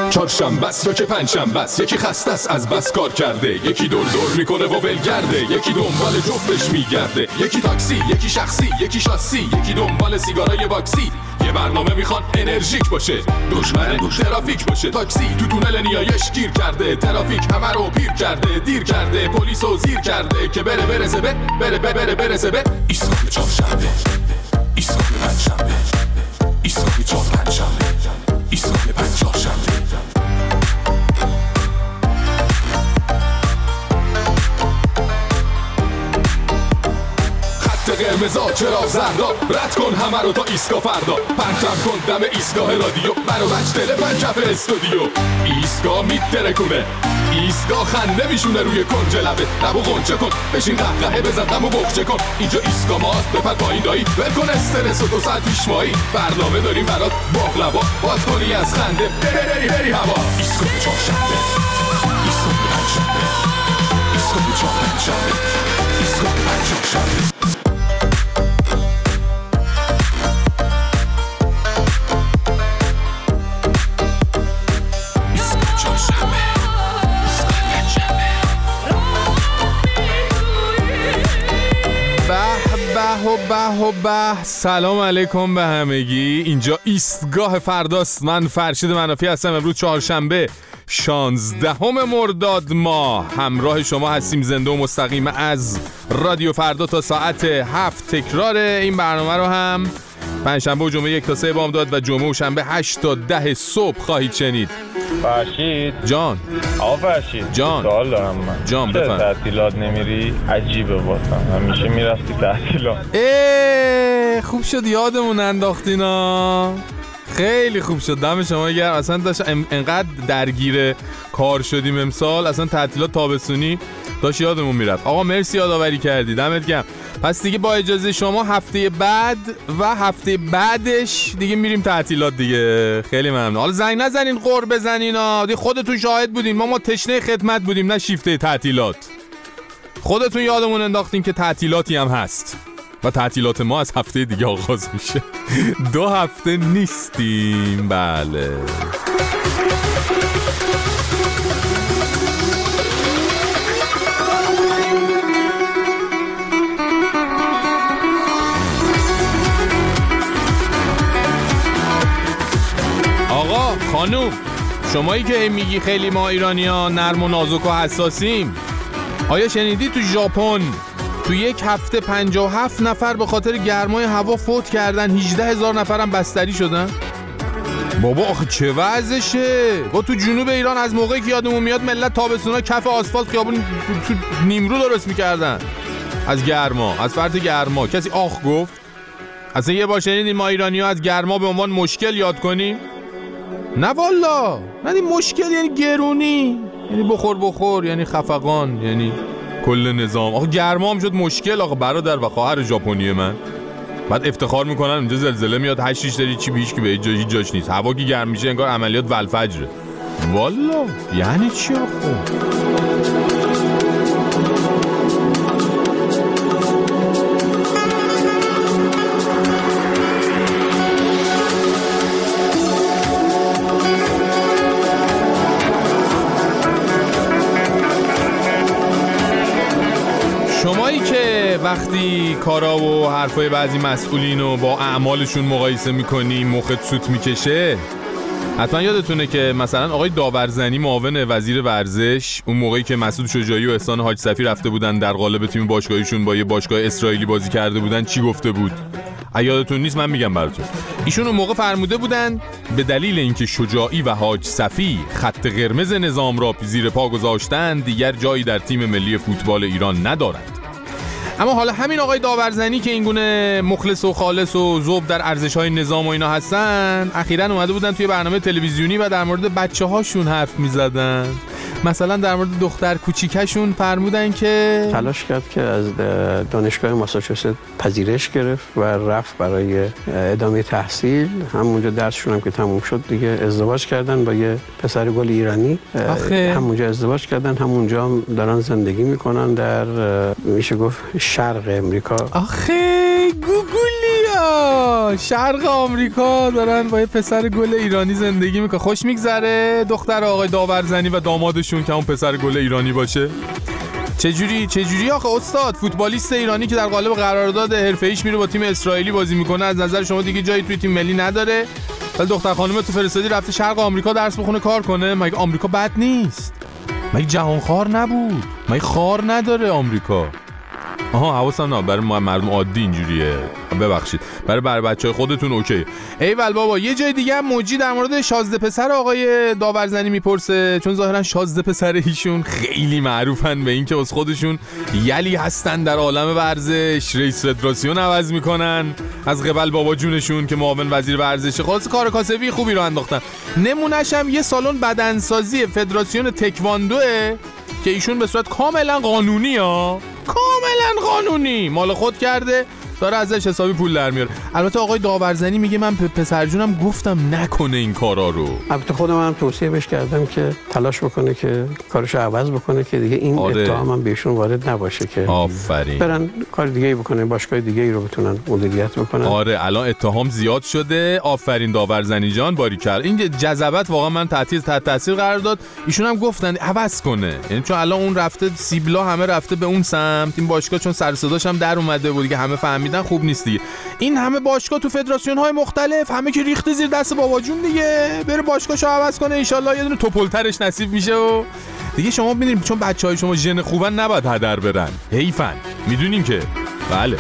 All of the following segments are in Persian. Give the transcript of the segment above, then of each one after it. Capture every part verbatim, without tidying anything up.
چهارشنبه است یا که پنجشنبه است، یکی خسته است از بس کار کرده، یکی دور دور میکنه و ولگرده، یکی دنبال جفتش میگرده، یکی تاکسی، یکی شخصی، یکی شاسی، یکی دنبال سیگارای باکسی. یه برنامه میخواد انرژیک باشه، دشمن ترافیک باشه. تاکسی تو تونل نیایش گیر کرده، ترافیک همه رو پیر کرده، دیر کرده، پلیسو زیر کرده که بره برسه به بره بره بره برسه به ایستگاه چهارشنبه، ایستگاه پنجشنبه، ایستگاه چهار پنجشنبه، ایستگاه پنجشنبه. قرمزا چرا زردا، رد کن همه رو تا ایستگاه فردا، پرچم کن دم ایستگاه رادیو، برو بچ تلفن کف استودیو. ایستگاه میترکونه، ایستگاه خنده میشونه روی کنج لبه، لبو غنچه کن، بشین قهقهه بزن غمو بخچه کن. اینجا ایستگاه ماست، بپر پایین دایی، ول کن استرس و دو ساعت پیش مایی، برنامه داریم برات باقلوا، باز کنی از خنده بری بری بری هوا. ایستگاه چهارشنبه، ایستگاه پنجشنبه، ایستگاه چهار پنجشنبه، ایستگاه پنجشنبه. به به به سلام علیکم به همگی. اینجا ایستگاه فرداست. من فرشید منافی هستم. امروز چهارشنبه شانزدهم مرداد ماه همراه شما هستیم، زنده و مستقیم از رادیو فردا تا ساعت هفت. تکرار این برنامه رو هم پنجشنبه و جمعه یک تا سه بامداد و جمعه و شنبه هشت تا ده صبح خواهید شنید. فرشید جان. آقا فرشید جان. سوال دارم من. جان بفرم. تعطیلات نمیری؟ عجیبه واسم، همیشه میرفتی تعطیلات. ای خوب شد یادمون انداختینا، خیلی خوب شد، دم شما گرم. اصلا داشت انقدر درگیر کار شدیم امسال، اصلا تعطیلات تابستونی داشت یادمون میرفت. آقا مرسی یادآوری کردی، دمت گرم. پس دیگه با اجازه شما هفته بعد و هفته بعدش دیگه میریم تعطیلات دیگه. خیلی ممنون. حالا زنگ نزنین، قور بزنین ها، دیگه خودتون شاهد بودین، ما ما تشنه خدمت بودیم نه شیفته تعطیلات. خودتون یادمون انداختین که تعطیلاتی هم هست و تعطیلات ما از هفته دیگه آغاز میشه. دو هفته نیستیم. بله آقا خانوم، شمایی که میگی خیلی ما ایرانی‌ها نرم و نازک و حساسیم، آیا شنیدی تو ژاپن تو یک هفته پنجاه و هفت نفر به خاطر گرمای هوا فوت کردن، هجده هزار نفرم بستری شدن؟ بابا آخه چه وضعشه؟ با تو جنوب ایران از موقعی که یادمون میاد ملت تابستونا کف آسفالت خیابون تو نیمرو درست میکردن از گرما، از فرط گرما. کسی آخ گفت؟ اصلا یه بار شنیدین ما ایرانی‌ها از گرما به عنوان مشکل یاد کنیم؟ نه والا، نه این مشکل یعنی گرونی، یعنی بخور بخور، یعنی خفقان، یعنی کل نظام. آخه گرما هم شد مشکل. آخه برادر و خواهر ژاپنی من بعد افتخار میکنن اونجا زلزله میاد، هشت ریش داری چی بیش که به جایی جاش نیست، هوا که گرم میشه انگار عملیات ولفجره. والا یعنی چی آخه؟ شمایی که وقتی کارا و حرفای بعضی مسئولین رو با اعمالشون مقایسه میکنی مخت سوت میکشه، حتما یادتونه که مثلا آقای داورزنی معاون وزیر ورزش اون موقعی که مسعود شجاعی و احسان حاج صفی رفته بودن در قالب تیم باشگاهیشون با یه باشگاه اسرائیلی بازی کرده بودن چی گفته بود؟ یادتون نیست؟ من میگم براتون. ایشون اون موقع فرموده بودن به دلیل اینکه شجاعی و حاج صفی خط قرمز نظام را زیر پا گذاشتن دیگر جایی در تیم ملی فوتبال ایران ندارند. اما حالا همین آقای داورزنی که اینگونه مخلص و خالص و ذوب در ارزش‌های نظام و اینا هستن، اخیراً اومده بودن توی برنامه تلویزیونی و در مورد بچه‌هاشون حرف می‌زدن. مثلا در مورد دختر کوچیکشون فرمودن که تلاش کرد که از دانشگاه ماساچوست پذیرش گرفت و رفت برای ادامه تحصیل. همونجا درسشون هم که تموم شد دیگه ازدواج کردن با یه پسر گل ایرانی. آخه. همونجا ازدواج کردن، همونجا هم دارن زندگی میکنن در میشه گفت شرق امریکا. آخه گوگولیا آها شرق آمریکا دارن با یه پسر گل ایرانی زندگی میکنه. خوش میگذره دختر آقای داورزنی و دامادشون که اون پسر گل ایرانی باشه؟ چجوری چجوری آخه استاد؟ فوتبالیست ایرانی که در قالب قرارداد حرفه‌ایش میره با تیم اسرائیلی بازی میکنه، از نظر شما دیگه جایی توی تیم ملی نداره؟ ولی دختر خانم تو فرستادی رفته شرق آمریکا درس بخونه کار کنه. مگه آمریکا بد نیست؟ مگه جهان خار نبود؟ مگه خار نداره آمریکا؟ آها حواسم نه، برای مردم عادی اینجوریه، ببخشید، برای برای بچهای خودتون اوکی. ایول بابا. یه جای دیگه هم موجی در مورد شازده پسر آقای داورزنی میپرسه، چون ظاهرا شازده پسر ایشون خیلی معروفن به این که از خودشون یلی هستن در عالم ورزش، رئیس فدراسیون عوض میکنن از قبل بابا جونشون که معاون وزیر ورزشه. خلاص کار کاسبی خوبی رو انداختن. نمونهش هم یه سالن بدنسازی فدراسیون تکواندوه که ایشون به صورت کاملا قانونی ها کاملا قانونی مال خود کرده، داره ازش حسابی پول در میاره. البته آقای داورزنی میگه من پ- پسرجونم گفتم نکنه این کارا رو. البته خودم هم توصیه بهش کردم که تلاش بکنه که کارشو عوض بکنه که دیگه این آره. اتهام هم بهشون وارد نباشه که آفرین برن کار دیگه بکنه، باشگاه دیگه ای رو بتونن مدیریت بکنن. آره الان اتهام زیاد شده. آفرین داورزنی جان، باریکلا. این جذبت واقعا من تحت تحت تاثیر قرار داد. ایشون هم گفتن عوض کنه، یعنی چون الان اون رفته سیبلا همه رفته به اون سمت، این باشگاه چون سر صداش هم در اومده بود که همه فهمیدن خوب نیست دیگه. این همه باشگاه تو فدراسیون های مختلف همه که ریخته زیر دست بابا جون دیگه، بره باشگاهشو عوض کنه، ان شاءالله یه دونه توپلترش نصیب میشه و دیگه. شما می‌بینید چون بچهای شما ژن خوبن نباید هدر برن، حیفن، میدونیم که بله.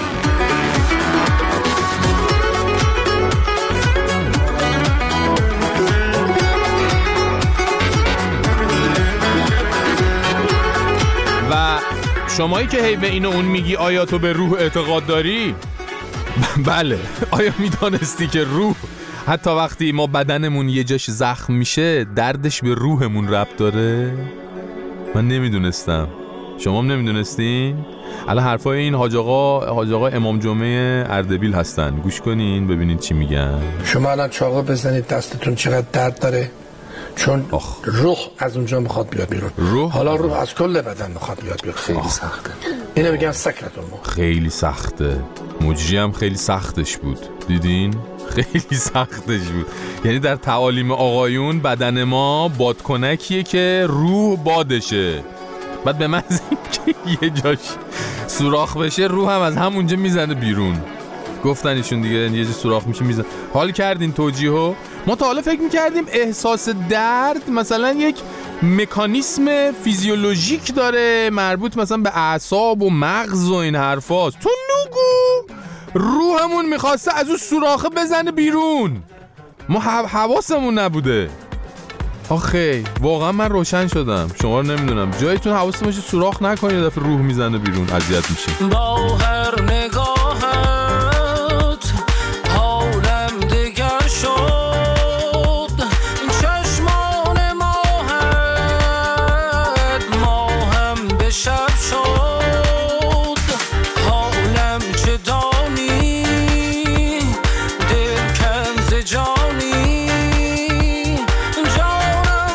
و شمایی که هی به این و اون میگی آیا تو به روح اعتقاد داری؟ بله. آیا میدانستی که روح حتی وقتی ما بدنمون یه جاش زخم میشه دردش به روحمون ربط داره؟ من نمیدونستم، شما هم نمیدونستین؟ الان حرفای این حاج آقا حاج آقا امام جمعه اردبیل هستن، گوش کنین ببینید چی میگن. شما الان چاقو بزنید دستتون چقدر درد داره، چون آخ. روح از اونجا میخواد بیاد بیرون. روح؟ حالا روح از کل بدن میخواد بیاد بیرون. خیلی آخ. سخته. اینو میگن سکرتون مخ. خیلی سخته. مجری هم خیلی سختش بود، دیدین؟ خیلی سختش بود. یعنی در تعالیم آقایون بدن ما بادکنکیه که روح بادشه، بعد به من که یه جاش سوراخ بشه روح هم از همونجا میزنه بیرون. گفتن ایشون دیگه یه جا سوراخ میشه میزنه. حال کردین توجیهو؟ ما تا حالا فکر میکردیم احساس درد مثلا یک مکانیسم فیزیولوژیک داره مربوط مثلا به اعصاب و مغز و این حرفاست. تو نگو روحمون میخواسته از اون سوراخه بزنه بیرون، ما حواسمون نبوده. آخه واقعا من روشن شدم، شما رو نمیدونم. جایتون حواستون باشه سوراخ نکنید، دفعه روح میزنه بیرون اذیت میشه. با هر نگاهت حالم دگر شد، چشمان ماهت ماهم به شب شد. حالم چه دانی دل کنز جانی، جانم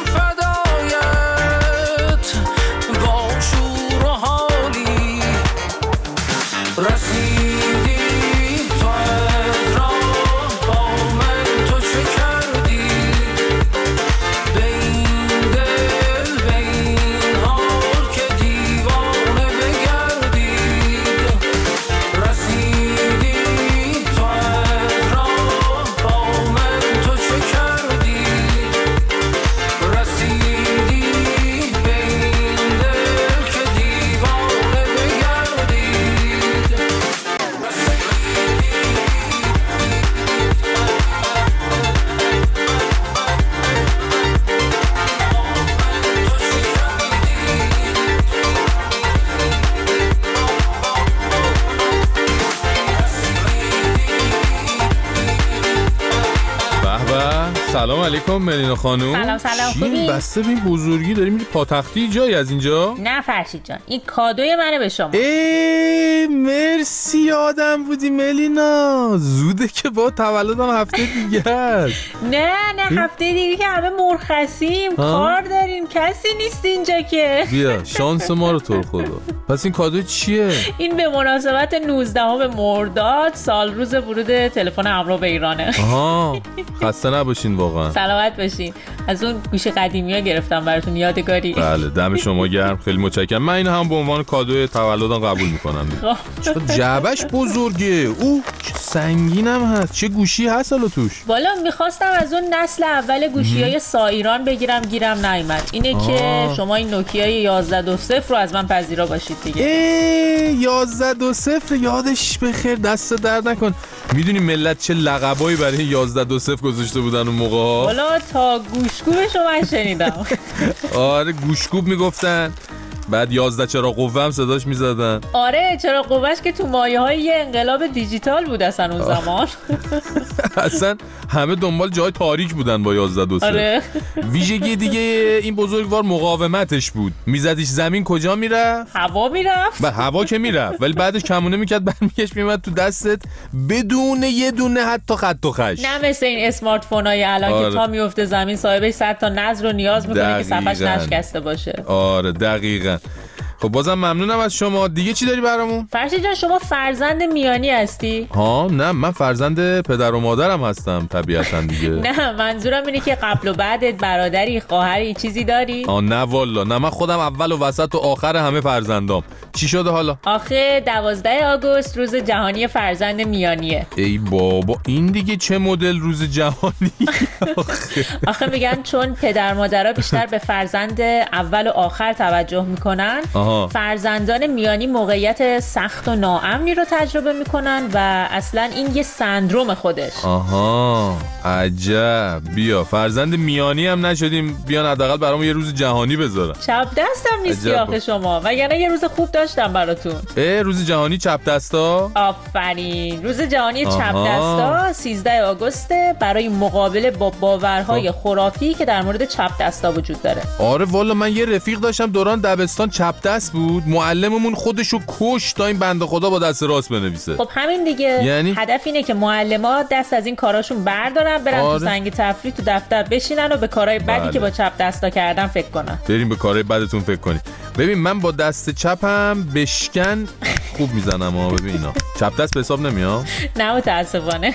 فدایت با شور و حالی. رسید سلام علیکم ملینا خانوم. سلام سلام، چی خوبی؟ بسته به این بزرگی داری میری پاتختی جایی از اینجا؟ نه فرشید جان، این کادوی منه به شما. ای مرسی یادم بودی ملینا، زوده که با تولدم هفته دیگه است. نه نه هفته دیگه که همه مرخصیم، کار داریم، کسی نیست اینجا که. بیا شانس ما رو تو خدا. پس این کادو چیه؟ این به مناسبت نوزدهم مرداد سال روز ورود تلفن همراه به ایرانه. آها خسته نباشین واقعا. سلامت باشین. از اون گوش قدیمی ها گرفتم براتون یادگاری. بله دم شما گرم، خیلی متشکرم. من این هم به عنوان کادوی تولدم قبول میکنم. چه جعبش بزرگه، او چه سنگینم هست، چه گوشی هست حالا توش؟ والا میخواستم از اون نسل اول گوشی های سایران بگیرم، گیرم نیامد. اینه آه. که شما این نوکیای یازده دو صفر رو از من پذیرا باشید دیگه. ای یازده دو صفر یادش بخیر، دست درد نکن. میدونی ملت چه لقبایی برای یازده دو صفر گذاشته بودن اون موقع ها؟ والا تا گوشگوبشو من شنیدم. آره گوشگوب میگفتن، بعد یازده چرا قوه هم صداش میزدن. آره چرا قوهش که تو مایه های یه انقلاب دیجیتال بود اصلا اون زمان. اصلا همه دنبال جای تاریک بودن با یازده دو صفر. آره. ویژگی دیگه این بزرگوار مقاومتش بود، میزدیش زمین کجا میرفت؟ هوا میرفت. به هوا که میرفت ولی بعدش کمونه میکرد برمیگشت میومد تو دستت بدون یه دونه حتی خط و خش. نه مثل این اسمارت فونای الان آره. که تا میفته زمین صاحبش صد تا نظر رو نیاز میکنه که صفحش دقیقاً. نشکسته باشه. آره دقیقاً. خب بازم ممنونم از شما. دیگه چی داری برامون؟ فرشید جان شما فرزند میانی هستی؟ ها نه من فرزند پدر و مادرم هستم طبیعتاً دیگه. نه منظورم اینه که قبل و بعدت برادری خواهری چیزی داری؟ آ نه والا، نه من خودم اول و وسط و آخر همه فرزندام. چی شده حالا؟ آخه دوازده آگوست روز جهانی فرزند میانیه. ای بابا این دیگه چه مدل روز جهانی؟ آخه. آخه میگن چون پدر مادرها بیشتر به فرزند اول و آخر توجه میکنن، آها. فرزندان میانی موقعیت سخت و ناامنی رو تجربه میکنن و اصلا این یه سندروم خودش. آها عجب. بیا فرزند میانی هم نشدیم، بیان حداقل برامون یه روز جهانی بذارن. چپ دستم نیستی عجب. آخه شما، وگرنه یه روز خوب داشتم براتون. اه روز جهانی چپ دستا؟ آفرین. روز جهانی آها. چپ دستا سیزده آگوست برای مقابله با باورهای خرافی که در مورد چپ دستا وجود داره. آره والا من یه رفیق داشتم دوران دبستان چپ دست بود، معلممون خودشو کش تا این بنده خدا با دست راست بنویسه. خب همین دیگه. یعنی؟ هدف اینه که معلم‌ها دست از این کاراشون بردارن، برن آره. تو سنگ تفریح تو دفتر بشینن و به کارهای بدی بله. که با چپ دستا کردن فکر کنن. بریم به کارهای بدتون فکر کنید. ببین من با دست چپم بشکن خوب میزنم ها. ببین اینا چپ دست به حساب نمیاد. نه متاسفانه.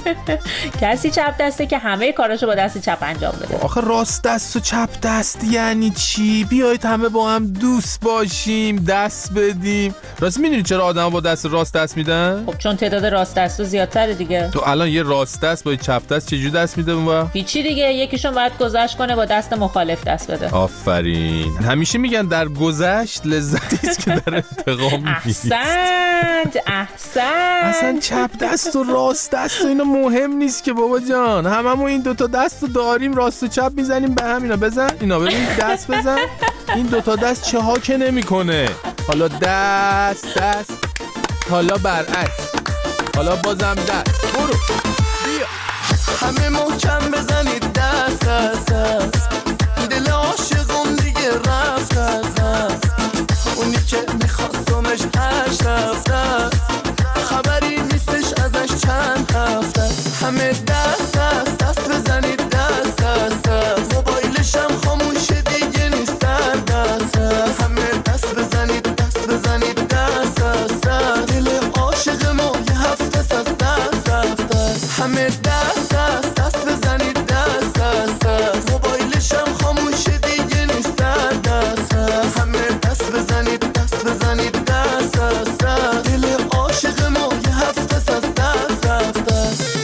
کسی چپ دسته که همه کاراشو با دست چپ انجام بده. آخه راست دست و چپ دست یعنی چی؟ بیایید همه با هم دوست باشیم، دست بدیم. راست میدونی چرا آدم با دست راست دست میدن؟ خب چون تعداد راست دستو زیادتره دیگه. تو الان یه راست دست با چپ دست چجوری دست میده اون؟ هیچی دیگه، یکیشون باید گذشت کنه با دست مخالف دست بده. آفرین. همیشه میگن در گذشت لذتی است که در انتقام نیست. احسنت احسنت. اصلا چپ دست و راست دست و اینا مهم نیست که بابا جان. هممون این دوتا دست رو داریم، راست و چپ میزنیم به هم. اینا بزن، اینا ببین دست بزن. این دوتا دست چه ها که نمیکنه. حالا دست دست، حالا برعکس، حالا بازم دست. برو بیا همه محکم بزنید دست دست دست، دل عاشقم دیگه رفت از دست، اونی که میخواستمش هشت هفته است، خبری نیستش ازش چند هفته است. همه دست دست دست بزنید دست دست دست، موبایلشم خاموشه دیگه نیست در دست دست. همه دست بزنید دست بزنید دست دست دست، دل عاشق ما یه هفته است از دست رفته است. همه دست دست دست بزنید دست دست دست، موبایلشم خاموشه دیگه نیست در دست دست. همه دست بزنید دست بزنید دست دست دست، دل عاشق ما یه هفته است از دست رفته است.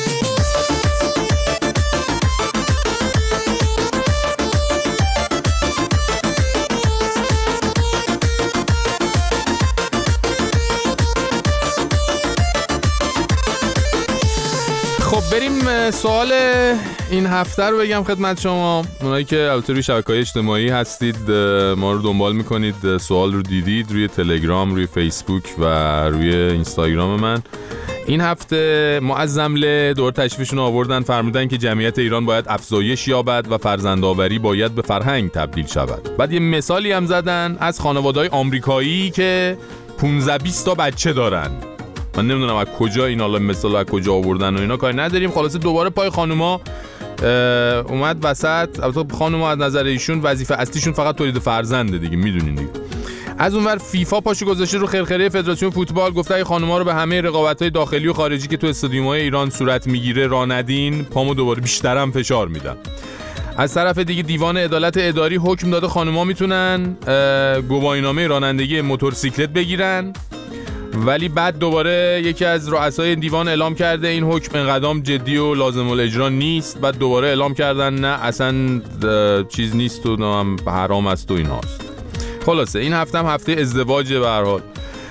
خب بریم سوال این هفته رو بگم خدمت شما. اونایی که البته روی شبکه‌های اجتماعی هستید ما رو دنبال میکنید، سوال رو دیدید روی تلگرام، روی فیسبوک و روی اینستاگرام من. این هفته معظمله دور تشریفشون آوردن، فرمودن که جمعیت ایران باید افزایش یابد و فرزندآوری باید به فرهنگ تبدیل شود. بعد یه مثالی هم زدن از خانواده‌های آمریکایی که پانزده بیست تا بچه دارن. من نمیدونم از کجا این حالا مثال از کجا آوردن و اینا کاری نداریم. خلاصه دوباره پای خانوما اومد وسط. البته خانوما از نظر ایشون وظیفه اصلیشون فقط تولید فرزنده دیگه، میدونین دیگه. از اونور فیفا پاشو گذاشته رو خرخره فدراسیون فوتبال، گفته ای خانوما رو به همه رقابت‌های داخلی و خارجی که تو استادیوم‌های ایران صورت میگیره راه ندین، پامو دوباره بیشترم فشار میدم. از طرف دیگه دیوان عدالت اداری حکم داده خانوما میتونن گواهینامه رانندگی موتورسیکلت بگیرن، ولی بعد دوباره یکی از رؤسای دیوان اعلام کرده این حکم انقدام جدی و لازم الاجرا نیست. بعد دوباره اعلام کردن نه اصلا چیز نیست و هم حرام است و این هاست. خلاصه این هفته هم هفته ازدواجه به هر حال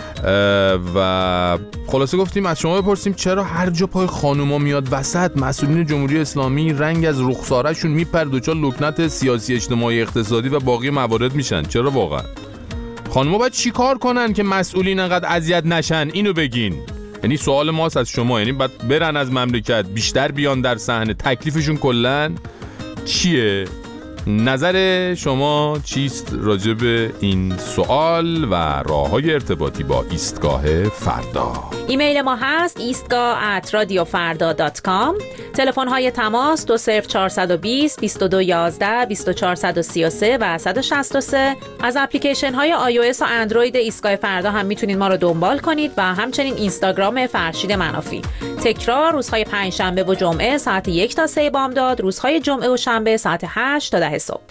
و خلاصه گفتیم از شما بپرسیم چرا هر جا پای خانوما میاد وسط مسئولین جمهوری اسلامی رنگ از رخساره‌شون میپره دوچار لکنت سیاسی اجتماعی اقتصادی و باقی موارد میشن؟ چرا واقعا خانوما باید چی کار کنن که مسئولین انقدر اذیت نشن؟ اینو بگین. یعنی سوال ماست از شما، یعنی باید برن از مملکت، بیشتر بیان در صحنه، تکلیفشون کلن چیه؟ نظر شما چیست راجع به این سوال و راه‌های ارتباطی با ایستگاه فردا؟ ایمیل ما هست ایستگاه ات رادیو فردا دات کام. تلفن های تماس دو صفر چهار دو صفر بیست و دو یازده بیست و چهار سی و سه و صد و شصت و سه. از اپلیکیشن های آی او اس و اندروید ایستگاه فردا هم میتونید ما رو دنبال کنید و همچنین اینستاگرام فرشید منافی. تکرار روزهای پنجشنبه و جمعه ساعت یک تا سه بامداد، روزهای جمعه و شنبه ساعت هشت تا ده صبح.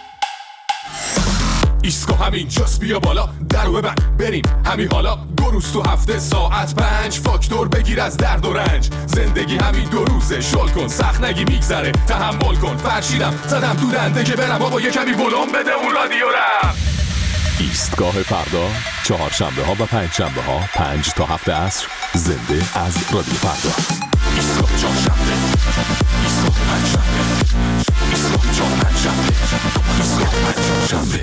ایستگاه همین جاست، بیا بالا درو ببند بریم همین حالا. دو روز تو هفته ساعت پنج، فاکتور بگیر از درد و رنج. زندگی همین دو روزه، شل کن سخت نگی میگذره، تحمل کن. فرشیدم زدم تو دنده که برم بابا یه کمی ولوم بده اون رادیو رم. ایستگاه فردا چهارشنبه ها و پنج شنبه ها پنج تا هفت عصر زنده از رادیو فردا. ایستگاه چهارشنبه، ایستگاه پنجشنبه، ایستگاه چهارشنبه، ایستگاه پنجشنبه.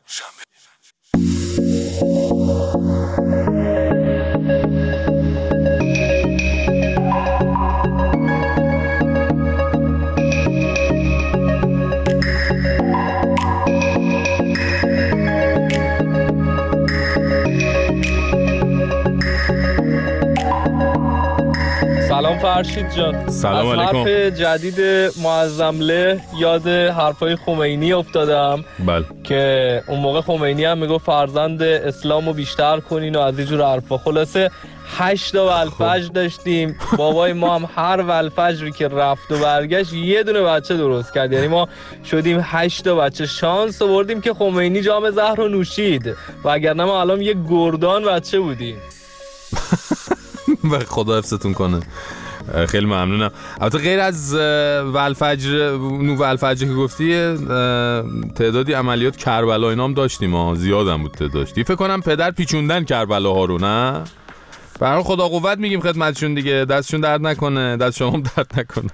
سلام فرشید جان. سلام از علیکم. حرف جدید معظمله یاد حرفای خمینی افتادم. بله. که اون موقع خمینی هم میگه فرزند اسلامو بیشتر کنین و از اینجور حرفا. خلاصه هشت تا ولفجر داشتیم. بابای ما هم هر ولفجری که رفت و برگشت یه دونه بچه درست کرد. یعنی ما شدیم هشت تا بچه. شانس آوردیم که خمینی جام زهر رو نوشید، وگرنه ما الان یه گردان بچه بودیم. و خدا حفظتون کنه. خیلی ممنونم. البته غیر از ولفجر نو ولفجر که گفتی تعدادی عملیات کربلا اینا هم داشتیم ها، زیادم بود تعدادش. فکر کنم پدر پیچوندن کربلا ها رو، نه؟ برای خدا قوت میگیم خدمتشون دیگه، دستشون درد نکنه، دست شما هم درد نکنه.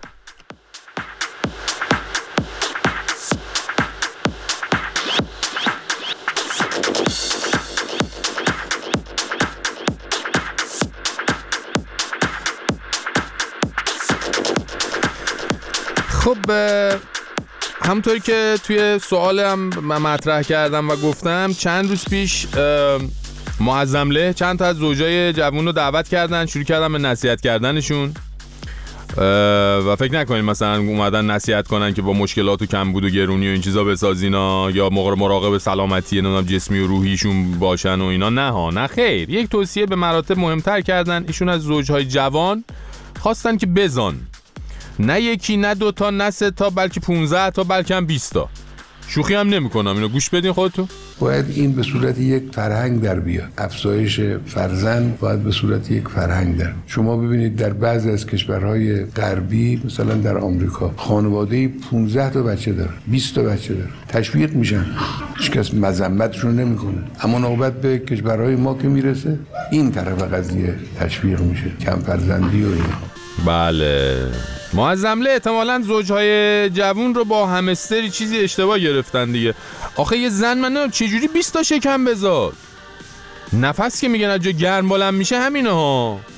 خب همونطوری که توی سوالم من مطرح کردم و گفتم، چند روز پیش معظمله چند تا از زوجای جوون رو دعوت کردن، شروع کردن به نصیحت کردنشون و فکر نکنین مثلا اومدن نصیحت کنن که با مشکلات و کمبود و گرونی و این چیزا بسازینا یا مراقب سلامتی نمیدونم جسمی و روحیشون باشن و اینا. نه ها، نه خیر. یک توصیه به مراتب مهمتر کردن. ایشون از زوجهای جوان خواستن که بزان، نه یکی نه دوتا نه سه تا، بلکه پونزده تا، بلکه هم بیست تا. شوخی هم نمی کنم، اینو گوش بدین خودتون. باید این به صورت یک فرهنگ در بیاد. افزایش فرزند باید به صورت یک فرهنگ در. شما ببینید در بعضی از کشورهای غربی، مثلا در آمریکا، خانواده پانزده تا بچه داره، بیست تا بچه داره، تشویق میشن، هیچ کس مذمتشون نمیکنه. اما نوبت به کشورهای ما که میرسه، این طرف قضیه تشویق میشه، کم فرزندی و اینا. بله. معظمله احتمالاً زوجهای جوون رو با همستری چیزی اشتباه گرفتن دیگه. آخه یه زن من نمیدونم چجوری بیست تا شکم بذار. نفس که میگن از جا گرم بلند میشه همینه ها.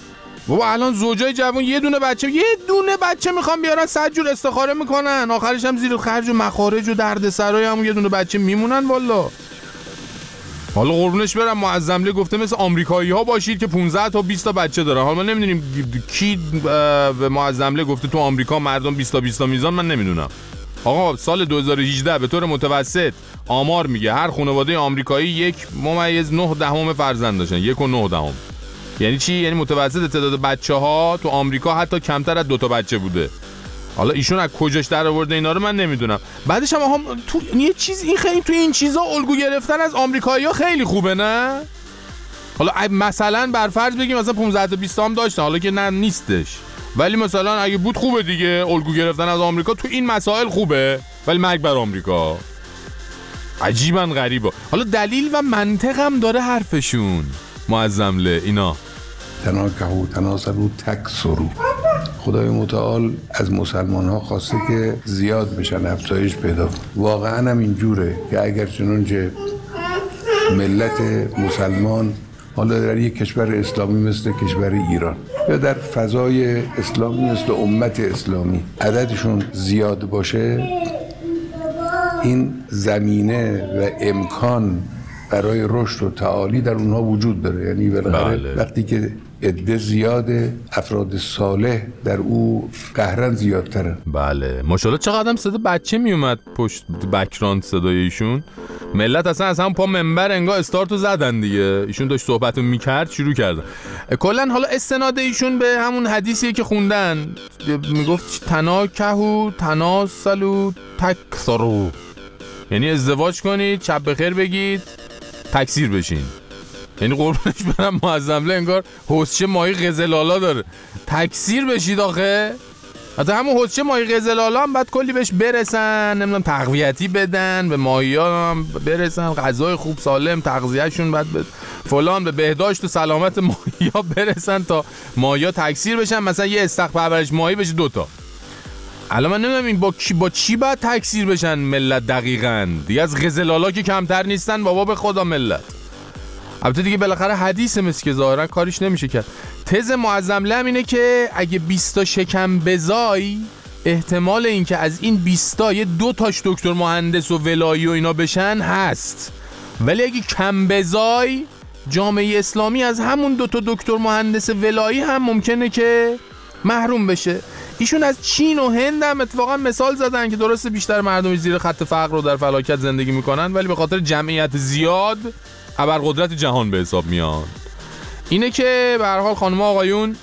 بابا الان زوجای جوان یه دونه بچه یه دونه بچه میخوان بیارن، صد جور استخاره میکنن، آخرش هم زیر خرج و مخارج و دردسرای همون یه دونه بچه میمونن والا. حالا قربونش برم معظمله گفته مثل آمریکایی‌ها باشید که پانزده تا بیست تا بچه دارن. حالا ما نمیدونیم کی به معظمله گفته تو آمریکا مردم بیست تا بیست تا میزان، من نمیدونم. آقا سال دو هزار و هجده به طور متوسط آمار میگه هر خانواده آمریکایی یک ممیز نه دهم فرزند داشتن. یک و نه دهم یعنی چی؟ یعنی متوسط تعداد بچه‌ها تو آمریکا حتی کمتر از دو تا بچه بوده. حالا ایشون از کجاش در آورده اینا رو من نمیدونم. بعدش هم, هم تو یه چیز این خیلی تو این چیزا الگو گرفتن از آمریکایی‌ها خیلی خوبه نه؟ حالا مثلا بر فرض بگیم مثلا پانزده تا بیست تا هم داشتن، حالا که نه نیستش، ولی مثلا اگه بود خوبه دیگه. الگو گرفتن از آمریکا تو این مسائل خوبه، ولی مرگ بر آمریکا. عجیبا غریبه. حالا دلیل و منطق هم داره حرفشون. معظمله اینا تناکحوا تناسلوا تکثروا. خدای متعال از مسلمان ها خواسته که زیاد بشن، افزایش پیدا کنن. واقعا هم اینجوره که اگر چنانچه ملت مسلمان حالا در یک کشور اسلامی مثل کشور ایران یا در فضای اسلامی مثل امت اسلامی عددشون زیاد باشه، این زمینه و امکان برای رشد و تعالی در اونها وجود داره. یعنی بالاخره بله. وقتی که عده زیاده، افراد صالح در او قهرن زیادتره. بله ماشاءالله چقدر صدا بچه میومد پشت بک‌گراند صدای ایشون. ملت اصلا از هم پا منبر انگار استارتو زدن دیگه. ایشون داشت صحبتو میکرد شروع کردن. کلا حالا استناد ایشون به همون حدیثیه که خوندن، میگفت تناکحوا تناسلوا تکثروا، یعنی ازدواج کنید، شب بخیر بگید، تکثیر بشین. یعنی قربونش برم معظمله انگار حوضچه ماهی قزلالا داره. تکثیر بشید آخه. حتی همون حوضچه ماهی قزلالا هم بعد کلی بهش برسن، نمیدونم تقویتی بدن، به ماهی‌ها هم برسن، غذای خوب سالم تغذیه‌شون بعد به فلان به بهداشت و سلامت ماهی‌ها برسن تا ماهی‌ها تکثیر بشن، مثلا یه استخ پرورش ماهی بشه دوتا. الان من نمیدونم این با کی با چی باید تکثیر بشن ملت دقیقاً. دیگه از قزلالا که کمتر نیستن بابا به خدا ملت. البته دیگه بالاخره حدیث مثل که ظاهرا کاریش نمیشه کرد. تز معظمله هم اینه که اگه بیست تا شکم بزای، احتمال این که از این بیست تا یه دو تاش دکتر مهندس و ولایی و اینا بشن هست، ولی اگه کم بزای جامعه اسلامی از همون دو تا دکتر مهندس ولایی هم ممکنه که محروم بشه. ایشون از چین و هند هم اتفاقا مثال زدن که درسته بیشتر مردمی زیر خط فقر و در فلاکت زندگی میکنن، ولی به خاطر جمعیت زیاد ابرقدرت جهان به حساب میان. اینه که به هر حال خانم آقایون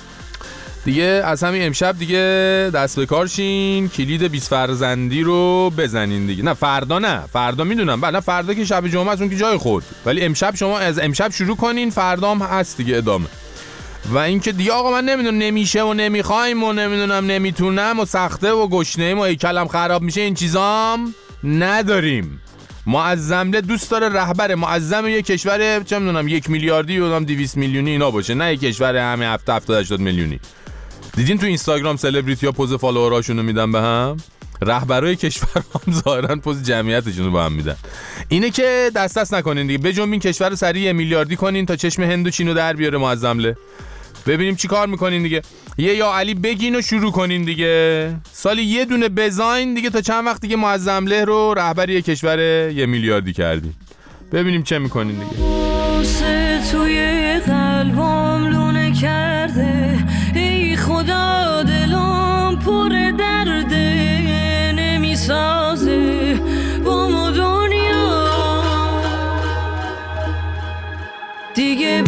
دیگه از همین امشب دیگه دست به کار شین، کلید بیست فرزندی رو بزنین دیگه. نه فردا نه، فردا میدونم بله، فردا که شب جمعه است اون که جای خود، ولی امشب شما از امشب شروع کنین، فردا هم هست دیگه ادامه. و اینکه دیگه آقا من نمیدونم نمیشه و نمیخوایم و نمیدونم نمیتونم و سخته و گشنه‌ایم و هیکلم خراب میشه، این چیزام نداریم. معظمله دوست داره رهبر معظم یک کشور چه میدونم یک میلیاردی و دویست میلیونی اینا باشه، نه یک کشور همه هفت هفتاد هشتاد میلیونی. دیدین تو اینستاگرام سلبریتی ها پوز فالووراشونو میدن به هم، رهبرای کشور هم ظاهرا پوز جمعیتشون رو به هم میدن. اینه که دست دست نکنین دیگه، بجنبین کشور سریع میلیاردی کنین تا چشم هند و چین رو در بیاره معظمله. ببینیم چی کار میکنین دیگه. یه یا علی بگین و شروع کنین دیگه. سالی یه دونه بزاین دیگه تا چند وقت دیگه معظمله رو رهبر یه کشور یه میلیاردی کردین. ببینیم چه میکنین دیگه. توی قلبم لونه کرده ای خدا، دلم پر درده نمیسازه با ما دنیا دیگه.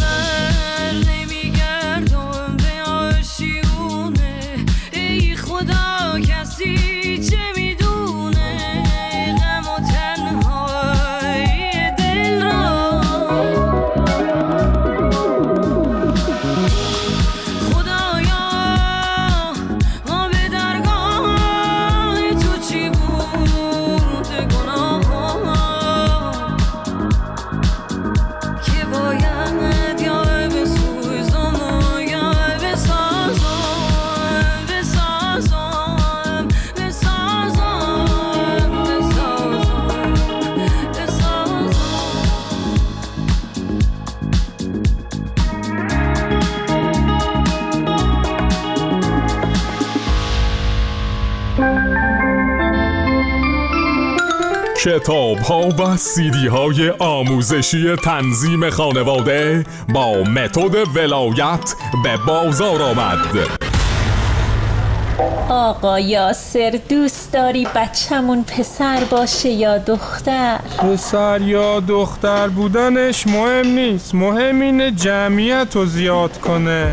کتاب ها و سیدی های آموزشی تنظیم خانواده با متد ولایت به بازار آمد. آقا یاسر دوست داری بچه‌مون پسر باشه یا دختر؟ پسر یا دختر بودنش مهم نیست، مهم اینه جمعیت رو زیاد کنه.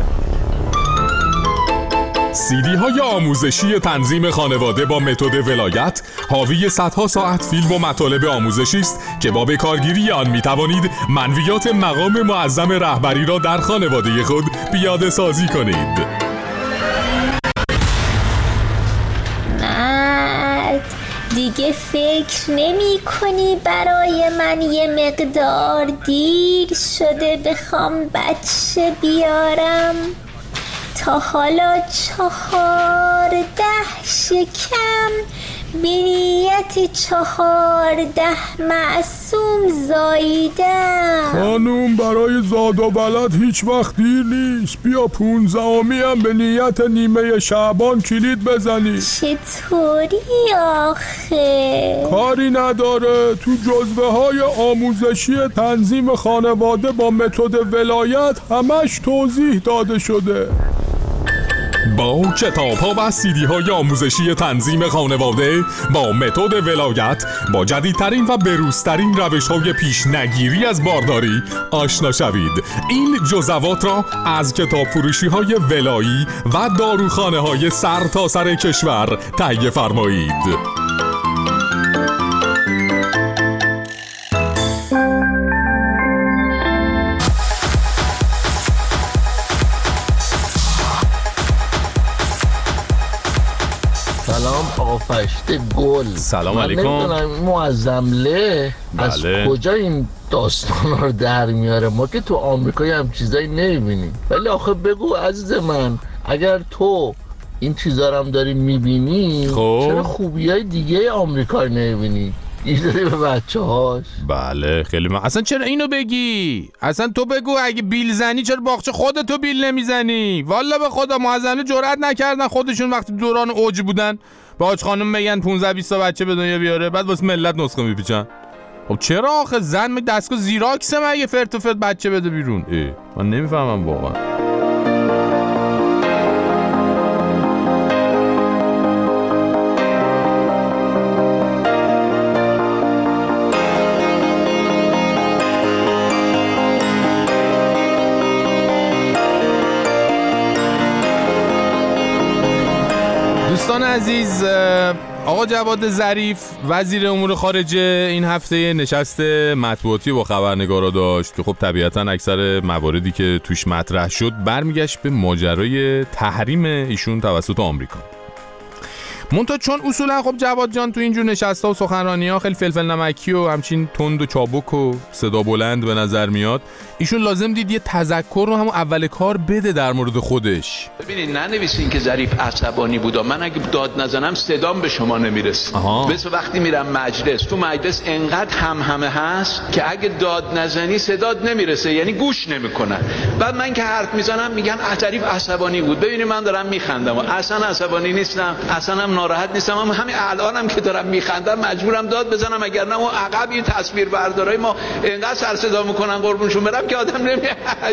سیدی های آموزشی تنظیم خانواده با متد ولایت حاوی صدها ساعت فیلم و مطالب آموزشی است که با بکارگیری آن می توانید منویات مقام معظم رهبری را در خانواده خود پیاده سازی کنید. دیگه فکر نمی کنی برای من یه مقدار دیر شده بخوام بچه بیارم؟ تا حالا چهارده شکم به نیت چهارده معصوم زاییدم. خانوم برای زاد و ولد هیچ وقت دیر نیست. بیا پونزدهمی هم به نیت نیمه شعبان کلید بزنی. چطوری آخه؟ کاری نداره، تو جزوه های آموزشی تنظیم خانواده با متد ولایت همش توضیح داده شده. با کتاب ها و سیدی های آموزشی تنظیم خانواده با متد ولایت با جدیدترین و بروزترین روش های پیشنگیری از بارداری آشنا شوید. این جزوات را از کتاب فروشی های ولایی و داروخانه های سر تا سر کشور تهیه فرمایید. سلام آقا فرشته گل. سلام علیکم. من نمیدونم معظمله از بله. کجا این داستان رو در میاره. ما که تو آمریکایی هم چیزایی نمیبینیم. ولی آخه بگو عزیز من، اگر تو این چیزا رو هم داری میبینی خب چرا خوبی های دیگه آمریکا رو نمیبینی؟ ایداری به بچه هاش. بله خیلی من. اصلا چرا اینو بگی؟ اصلا تو بگو اگه بیل زنی چرا باغچه خودتو بیل نمیزنی؟ والا به خدا معظمه جرئت نکردن خودشون وقتی دوران اوج بودن به حاج خانم میگن پانزده بیست تا بچه به دنیا بیاره، بعد واسه ملت نسخه میپیچن. خب چرا آخه زن می دستگاه زیراکسه مگه فرت و فرت بچه بده بیرون؟ ای من نمیفهمم واقعا. دوستان عزیز، آقا جواد ظریف وزیر امور خارجه این هفته نشست مطبوعاتی با خبرنگارا داشت که خب طبیعتاً اکثر مواردی که توش مطرح شد برمیگشت به ماجرای تحریم ایشون توسط آمریکا. منتها چون اصولا خب جواد جان تو اینجور نشستا و سخنرانی‌ها خیلی فلفل نمکی و همچین تند و چابک و صدا بلند به نظر میاد، ایشون لازم دید یه تذکر رو همون اول کار بده در مورد خودش. ببینید ننویسین که ظریف عصبانی بود. من اگه داد نزنم صدام به شما نمیرسه. مثل وقتی میرم مجلس، تو مجلس انقدر هم همه هست که اگه داد نزنی صدات نمیرسه، یعنی گوش نمیکنن. بعد من که حرف میزنم میگن ظریف عصبانی بود. ببینید من دارم میخندم و اصلا عصبانی نیستم، اصلا هم ناراحت نیستم. اما همین الانم که دارم میخندم مجبورم داد بزنم، اگر نه اون عقب این تصویر بردارای ما انقدر سر صدا میکنن قربونشون برم که آدم نمی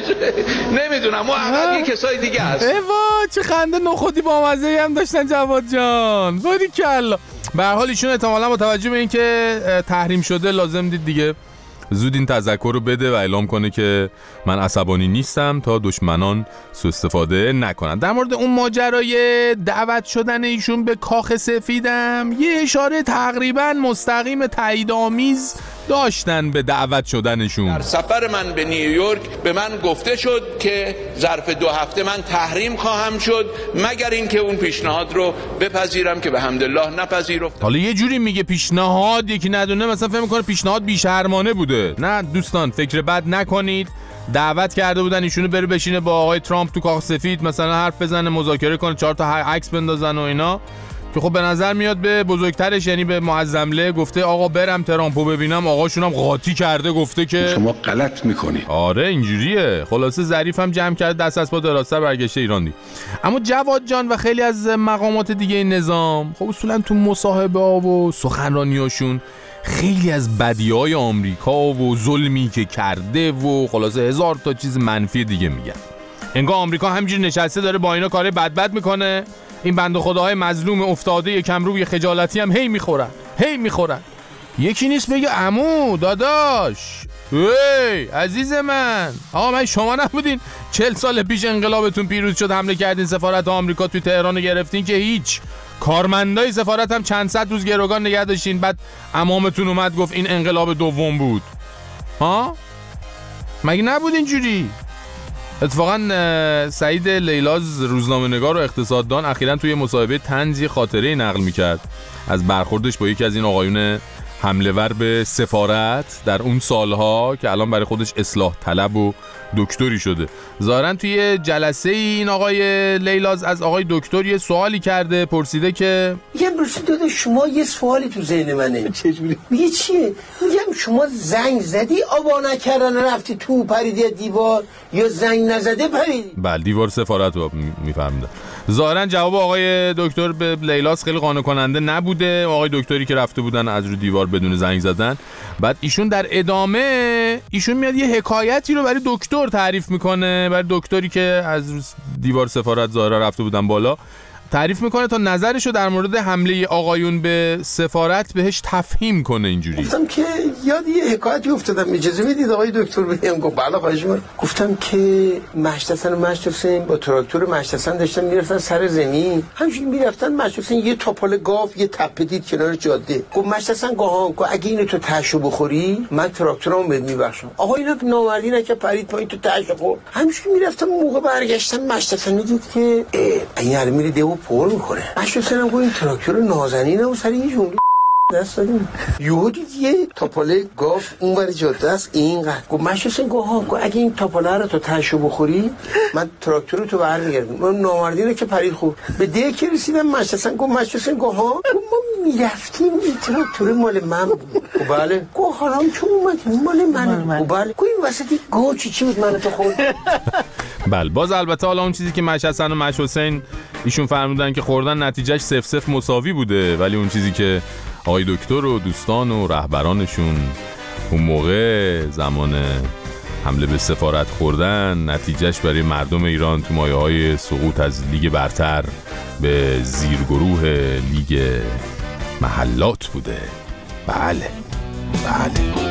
نمیدونم اون عقب یه کسای دیگه هست. ایوا چه خنده نخودی با مزه‌ای هم داشتن جواد جان. باری کلا. به هر حال ایشون احتمالاً با توجه به اینکه تحریم شده لازم دید دیگه زود این تذکر رو بده و اعلام کنه که من عصبانی نیستم تا دشمنان سوء استفاده نکنن. در مورد اون ماجرای دعوت شدن ایشون به کاخ سفیدم یه اشاره تقریبا مستقیم تاییدآمیز داشتن به دعوت شدنشون. در سفر من به نیویورک به من گفته شد که ظرف دو هفته من تحریم خواهم شد مگر اینکه اون پیشنهاد رو بپذیرم که به حمدالله نپذیرفت. حالا یه جوری میگه پیشنهاد، یکی ندونه مثلا فکر میکنه پیشنهاد بی‌شرمانه بوده. نه دوستان فکر بد نکنید. دعوت کرده بودن ایشونو بره بشینه با آقای ترامپ تو کاخ سفید مثلا حرف بزنه، مذاکره کنه، چهار تا عکس بندازن و اینا، که خب به نظر میاد به بزرگترش یعنی به معظمله گفته آقا برم ترامپو ببینم، آقاشون هم قاطی کرده گفته که شما غلط میکنی. آره اینجوریه. خلاصه ظریف هم جمع کرده دست از پا درازتر برگشته ایران دی. اما جواد جان و خیلی از مقامات دیگه این نظام خب اصولا تو مصاحبه ها و سخنرانیاشون خیلی از بدیهای آمریکا و ظلمی که کرده و خلاصه هزار تا چیز منفی دیگه میگن. انگار آمریکا همینجوری نشسته داره با اینا کار بد بد میکنه، این بنده خداهای مظلوم افتاده کمروی خجالتی هم هی میخورن هی میخورن. یکی نیست بگه عمو داداش هی عزیز من، آقا من شما نبودین چهل سال پیش انقلابتون پیروز شد حمله کردین سفارت آمریکا توی تهران گرفتین که هیچ، کارمندای سفارت هم چند صد روز گروگان نگه داشتین، بعد عمامتون اومد گفت این انقلاب دوم بود ها؟ مگه نبود اینجوری؟ اتفاقا سعید لیلاز روزنامه‌نگار و اقتصاددان اخیراً توی مصاحبه طنزی خاطره نقل می‌کرد از برخوردش با یکی از این آقایون حمله ور به سفارت در اون سالها که الان برای خودش اصلاح طلب و دکتری شده. ظاهراً توی جلسه این آقای لیلاز از آقای دکتر یه سوالی کرده، پرسیده که میگم برسید داده شما یه سوالی تو ذهن منه. چجوری؟ میگه چیه؟ میگم شما زنگ زدی آبا نکردن رفتی تو پریدی دیوار یا زنگ نزده پریدی؟ بله دیوار سفارت رو میفهمیدم. ظاهراً جواب آقای دکتر به لیلاز خیلی قانع کننده نبوده، آقای دکتری که رفته بودن از رو دیوار بدون زنگ زدن. بعد ایشون در ادامه ایشون میاد یه حکایتی رو برای دکتر تعریف میکنه، برای دکتری که از دیوار سفارت ظاهرا رفته بودن بالا تعریف میکنه تا نظرشو در مورد حمله آقایون به سفارت بهش تفهیم کنه. اینجوری گفتم که یاد یه حکایتی افتادم، اجازه میدید آقای دکتر بگم؟ گفت بله خواهش می‌کنم. گفتم که مشت حسن و مشت حسین با تراکتور مشت حسن داشتن میرفتن سر زمین، همینجوری میرفتن مشت حسین یه تاپال گاو یه تپه دید کنار جاده، گفت مشت حسن گاهان گفت اگه اینو تو تاشو بخوری من تراکتورمو بهت میبخشم. آقا اینا نامردی نکرد پرید پایین تو تاشو خورد. همینجوری میرفتم موقع برگشتن مشت حسن دید که این هر میری دیو پر میکنه. مشت حسن گفت این تراکتور نازنینه و سر یه جمله دست دادیم یهو دید یه تاپاله گاو اون ور جاده است اینقدر. گفت مشت حسین گفت ها گفت اگه این تاپاله رو تو تاشو بخوری من تراکتور تو برمیگردم. من نامردینه که پرید خوب به ده که رسیدم مشت حسن گفت مشت حسین گفت ها ما میرفتیم این تراکتور مال من بود. گفت بله. گفت حرام چون اومدیم مال من. گفت بله. گفت این وسطی گفت چی چی بود منو تو خورد. بله باز البته حالا اون چیزی که مشت حسن و مشت حسین ایشون فرمودن که خوردن نتیجهش صفر صفر مساوی بوده، ولی اون چیزی که آقای دکتر و دوستان و رهبرانشون اون موقع زمان حمله به سفارت خوردن نتیجهش برای مردم ایران تو مایه‌های سقوط از لیگ برتر به زیرگروه لیگ محلات بوده. بله بله.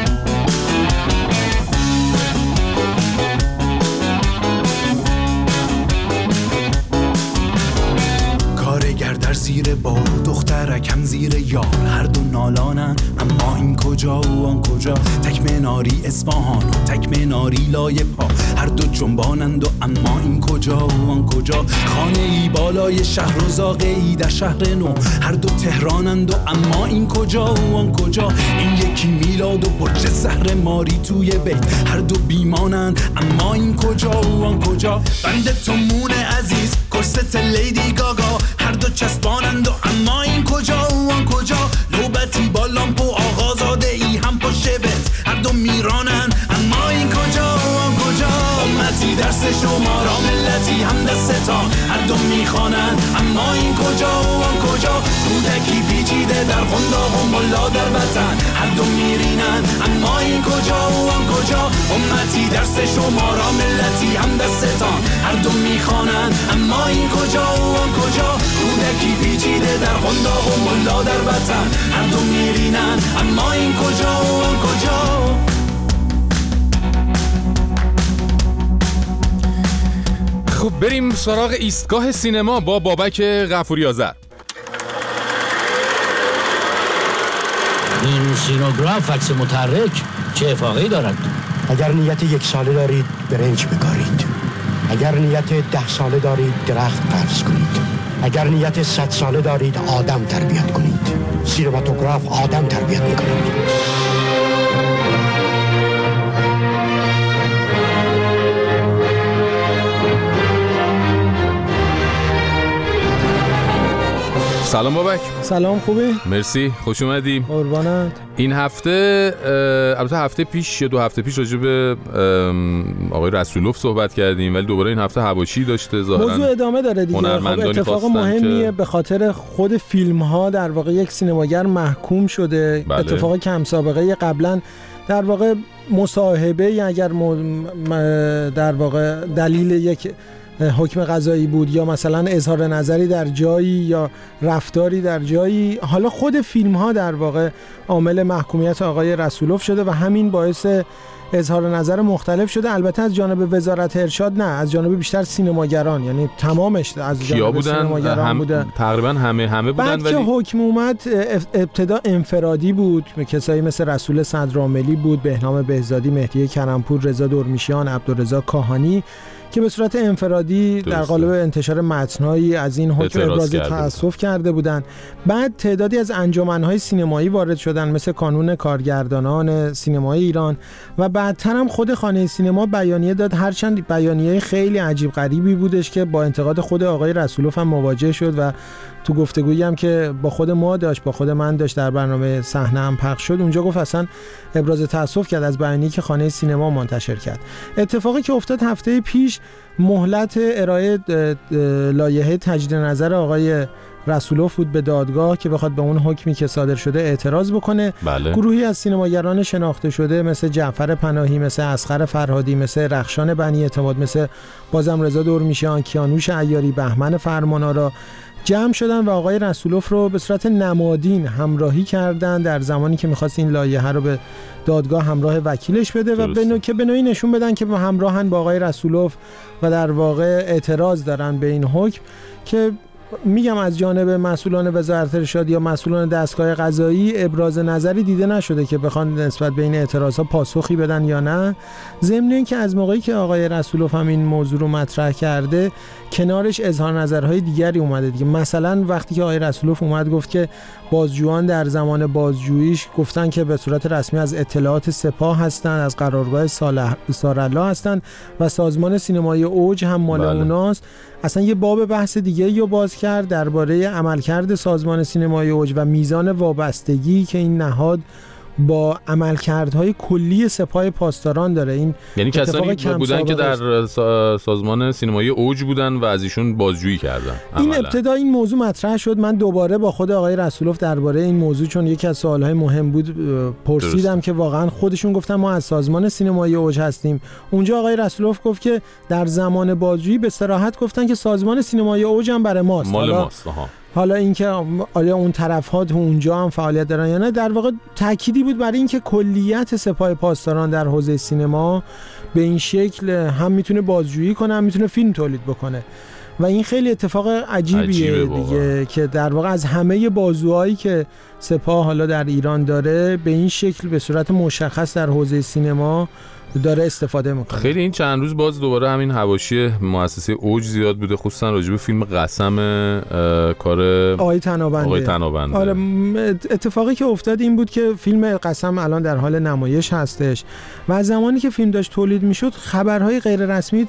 در زیر بار دخترکم زیر یار، هر دو نالانن اما این کجا و آن کجا، تک مناری اصفهان و تک مناری لای پا، هر دو جنبانند و اما این کجا و آن کجا، خانه ای بالای شهر و زاغه ای در شهر نو، هر دو تهرانند و اما این کجا و آن کجا، این یکی میلاد و برج زهر ماری توی بیت، هر دو بیمانند اما این کجا و آن کجا، بنده تو مون عزیز کرست لیدی گاگا، هر دو چسبانند و اما این کجا و آن کجا، نوبتی با لامپ و آغازاده ای هم پشت بت، هر دو میرانند اما این کجا و آن کجا، امتی درس شما را ملتی هم دستان، هر دو میخوانند اما این کجا و آن کجا، کودکی پیچیده در قنداق و ملا در وطن، هر دو میرینند اما این کجا و آن کجا، امتی درس شما را ملتی هم دستان، هر دو میخوانند اما این کجا و آن کجا، کودکی پیچیده در قنداق و ملا در وطن، هر دو میرینند اما این کجا و آن کجا. خب بریم سراغ ایستگاه سینما با بابک غفوری آذر. این سینوگراف عکس متحرک چه افاقه‌ای دارد؟ اگر نیت یک ساله دارید برنج بکارید، اگر نیت ده ساله دارید درخت فرض کنید، اگر نیت صد ساله دارید آدم تربیت کنید. سینماتوگراف آدم تربیت میکنید. سلام بابک. سلام، خوبی؟ مرسی، خوش اومدیم. قربانت. این هفته البته هفته پیش یا دو هفته پیش راجع به آقای رسولوف صحبت کردیم، ولی دوباره این هفته حواشی داشته ظاهرا. موضوع ادامه داره دیگه. خب اتفاق مهمیه که... به خاطر خود فیلم ها در واقع یک سینماگر محکوم شده. بله. اتفاق کم سابقه قبلا در واقع مصاحبه اگر م... در واقع دلیل یک حکم قضایی بود یا مثلا اظهار نظری در جایی یا رفتاری در جایی، حالا خود فیلم ها در واقع عامل محکومیت آقای رسولوف شده و همین باعث اظهار نظر مختلف شده. البته از جانب وزارت ارشاد نه، از جانب بیشتر سینماگران، یعنی تمامش از جانب سینماگران هم بوده. تقریبا همه همه بودن. بعد ولی... که حکم اومد ابتدا انفرادی بود، کسایی مثل رسول صدرعاملی بود، بهنام بهزادی، مهدی کرمپور، رضا دورمیشیان، عبدالرضا کاهانی که به صورت انفرادی در قالب انتشار متن‌هایی از این حکم ابراز تأسف کرده بودند. بعد تعدادی از انجمن‌های سینمایی وارد شدن مثل کانون کارگردانان سینمای ایران و بعدتر هم خود خانه سینما بیانیه داد، هرچند بیانیه خیلی عجیب غریبی بودش که با انتقاد خود آقای رسولوف هم مواجه شد و تو گفتگویی هم که با خود ما داشت، با خود من داشت، در برنامه صحنه هم پخش شد، اونجا گفت اصلا ابراز تأسف کرد از بیانیه‌ای که خانه سینما منتشر کرد. اتفاقی که افتاد هفته پیش، مهلت ارائه لایحه تجدید نظر آقای رسولوف بود به دادگاه که بخواد به اون حکمی که صادر شده اعتراض بکنه. بله. گروهی از سینماگران شناخته شده مثل جعفر پناهی، مثل اصغر فرهادی، مثل رخشان بنی اعتماد، مثل بازم رضا دورمیشیان، کیانوش عیاری، بهمن فرمانآرا جمع شدن و آقای رسولوف رو به صورت نمادین همراهی کردن در زمانی که می‌خواست این لایحه رو به دادگاه همراه وکیلش بده و به نوعی که به نوعی نشون بدن که همراهن با آقای رسولوف و در واقع اعتراض دارن به این حکم که میگم از جانب مسئولان وزارت ارشاد یا مسئولان دستگاه قضایی ابراز نظری دیده نشده که بخوان نسبت به این اعتراضات پاسخی بدن یا نه. ضمن اینکه از موقعی که آقای رسولوف هم این موضوع رو مطرح کرده کنارش اظهار نظرهای دیگری اومده دیگه. مثلا وقتی که آقای رسولوف اومد گفت که بازجویان در زمان بازجوییش گفتن که به صورت رسمی از اطلاعات سپاه هستن، از قرارگاه سارالله هستن و سازمان سینمایی اوج هم مال بله. اوناست. اصلا یه باب بحث دیگه رو باز کرد درباره عملکرد سازمان سینمای اوج و میزان وابستگی که این نهاد با عملکردهای کلی سپاه پاسداران داره. این یعنی کسانی بودن که در سازمان سینمایی اوج بودن و از ایشون بازجویی کردن. این ابتدا این موضوع مطرح شد، من دوباره با خود آقای رسولوف درباره این موضوع چون یکی از سوالهای مهم بود پرسیدم درست. که واقعا خودشون گفتن ما از سازمان سینمایی اوج هستیم. اونجا آقای رسولوف گفت که در زمان بازجویی به صراحت گفتن که سازمان سینمایی اوج هم برای ماست. مال ماست. آها. حالا اینکه آیا اون طرف‌ها تو اونجا هم فعالیت دارن یا نه، در واقع تأکیدی بود برای اینکه کلیت سپاه پاسداران در حوزه سینما به این شکل هم میتونه بازجویی کنه هم میتونه فیلم تولید بکنه و این خیلی اتفاق عجیبیه دیگه که در واقع از همه بازوهایی که سپاه حالا در ایران داره به این شکل به صورت مشخص در حوزه سینما داره استفاده میکنه. خیلی این چند روز باز دوباره همین حواشی مؤسسه اوج زیاد بوده، خصوصا راجع به فیلم قسم کار آقای طنابنده. آقای طنابنده. آره اتفاقی که افتاد این بود که فیلم قسم الان در حال نمایش هستش و از زمانی که فیلم داشت تولید میشد خبرهای غیر رسمی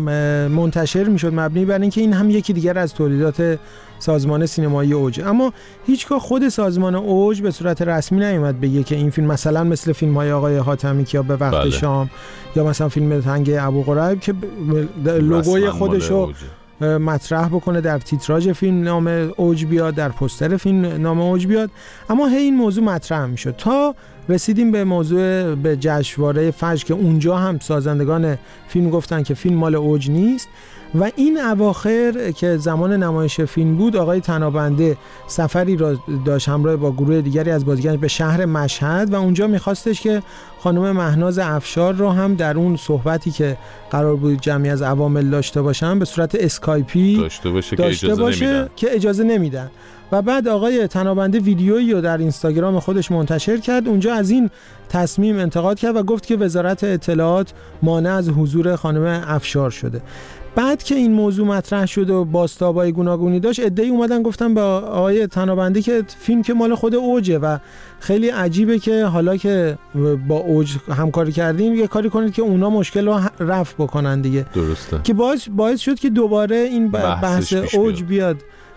منتشر میشد مبنی بر اینکه این هم یکی دیگر از تولیدات سازمان سینمایی اوج، اما هیچگاه خود سازمان اوج به صورت رسمی نیومد بگه که این فیلم مثلا مثل فیلم‌های آقای حاتمی که به وقت بله. شام یا مثلا فیلم تنگ ابوقریب که لوگوی خودشو مطرح بکنه، در تیتراژ فیلم نام اوج بیاد، در پوستر فیلم نام اوج بیاد. اما هی این موضوع مطرح میشد تا رسیدیم به موضوع به جشنواره فجر که اونجا هم سازندگان فیلم گفتن که فیلم مال اوج نیست و این اواخر که زمان نمایش فیلم بود آقای طنابنده سفری را داشت همراه با گروه دیگری از بازیگران به شهر مشهد و اونجا میخواستش که خانم مهناز افشار رو هم در اون صحبتی که قرار بود جمعی از عوامل داشته باشن به صورت اسکایپی داشته باشه, داشته که, اجازه باشه نمیدن. که اجازه نمیدن و بعد آقای طنابنده ویدیویی رو در اینستاگرام خودش منتشر کرد، اونجا از این تصمیم انتقاد کرد و گفت که وزارت اطلاعات مانع از حضور خانم افشار شده. بعد که این موضوع مطرح شد و بازتابای گوناگونی داشت، عده‌ای اومدن گفتن به آقای طنابنده که فیلم که مال خود اوجه و خیلی عجیبه که حالا که با اوج همکاری کردین یه کاری کنید که اونا مشکل رو رفع بکنن دیگه. درسته. که باعث باعث شد که دوباره این بحث اوج بیاد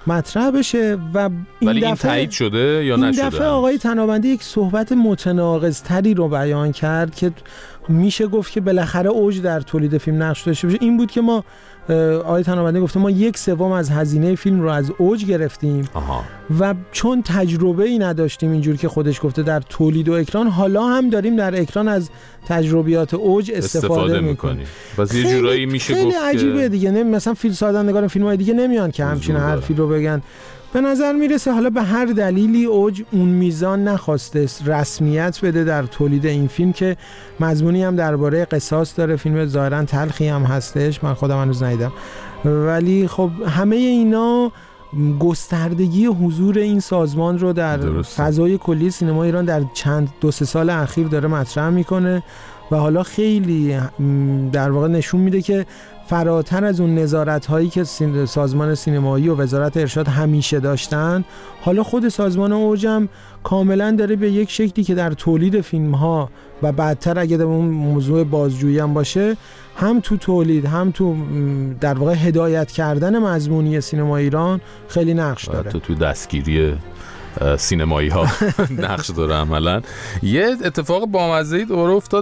مطرح بشه و این ولی دفعه این تایید شده یا نشده؟ این دفعه آقای تنابندی یک صحبت متناقض‌تری رو بیان کرد که میشه گفت که بالاخره اوج در تولید فیلم نقش داشته باشه. این بود که ما آقای تنابندی گفته ما یک سوم از هزینه فیلم رو از اوج گرفتیم آها. و چون تجربه ای نداشتیم اینجور که خودش گفته در تولید و اکران، حالا هم داریم در اکران از تجربیات اوج استفاده, استفاده میکنیم. پس یه جورایی میشه خیلی گفت عجیبه که... دیگه. مثلا فیلم سازندگان فیلم‌های دیگه نمیان که همچین حرفی رو بگن. به نظر میرسه حالا به هر دلیلی اوج اون میزان نخواسته رسمیت بده در تولید این فیلم که مضمونی هم درباره قصاص داره. فیلم ظاهرا تلخی هم هستش، من خودم هنوز ندیدم، ولی خب همه اینا گستردگی حضور این سازمان رو در درسته. فضای کلی سینما ایران در چند دو سه سال اخیر داره مطرح میکنه و حالا خیلی در واقع نشون میده که فراتر از اون نظارت هایی که سازمان سینمایی و وزارت ارشاد همیشه داشتن، حالا خود سازمان اوج هم کاملا داره به یک شکلی که در تولید فیلم ها و بعدتر اگه در اون موضوع بازجویی هم باشه، هم تو تولید هم تو در واقع هدایت کردن مضمونی سینما ایران خیلی نقش داره. تو تو دستگیری سینمایی ها نقش داره عملا. یه اتفاق بامزه‌ای دوره افتاد،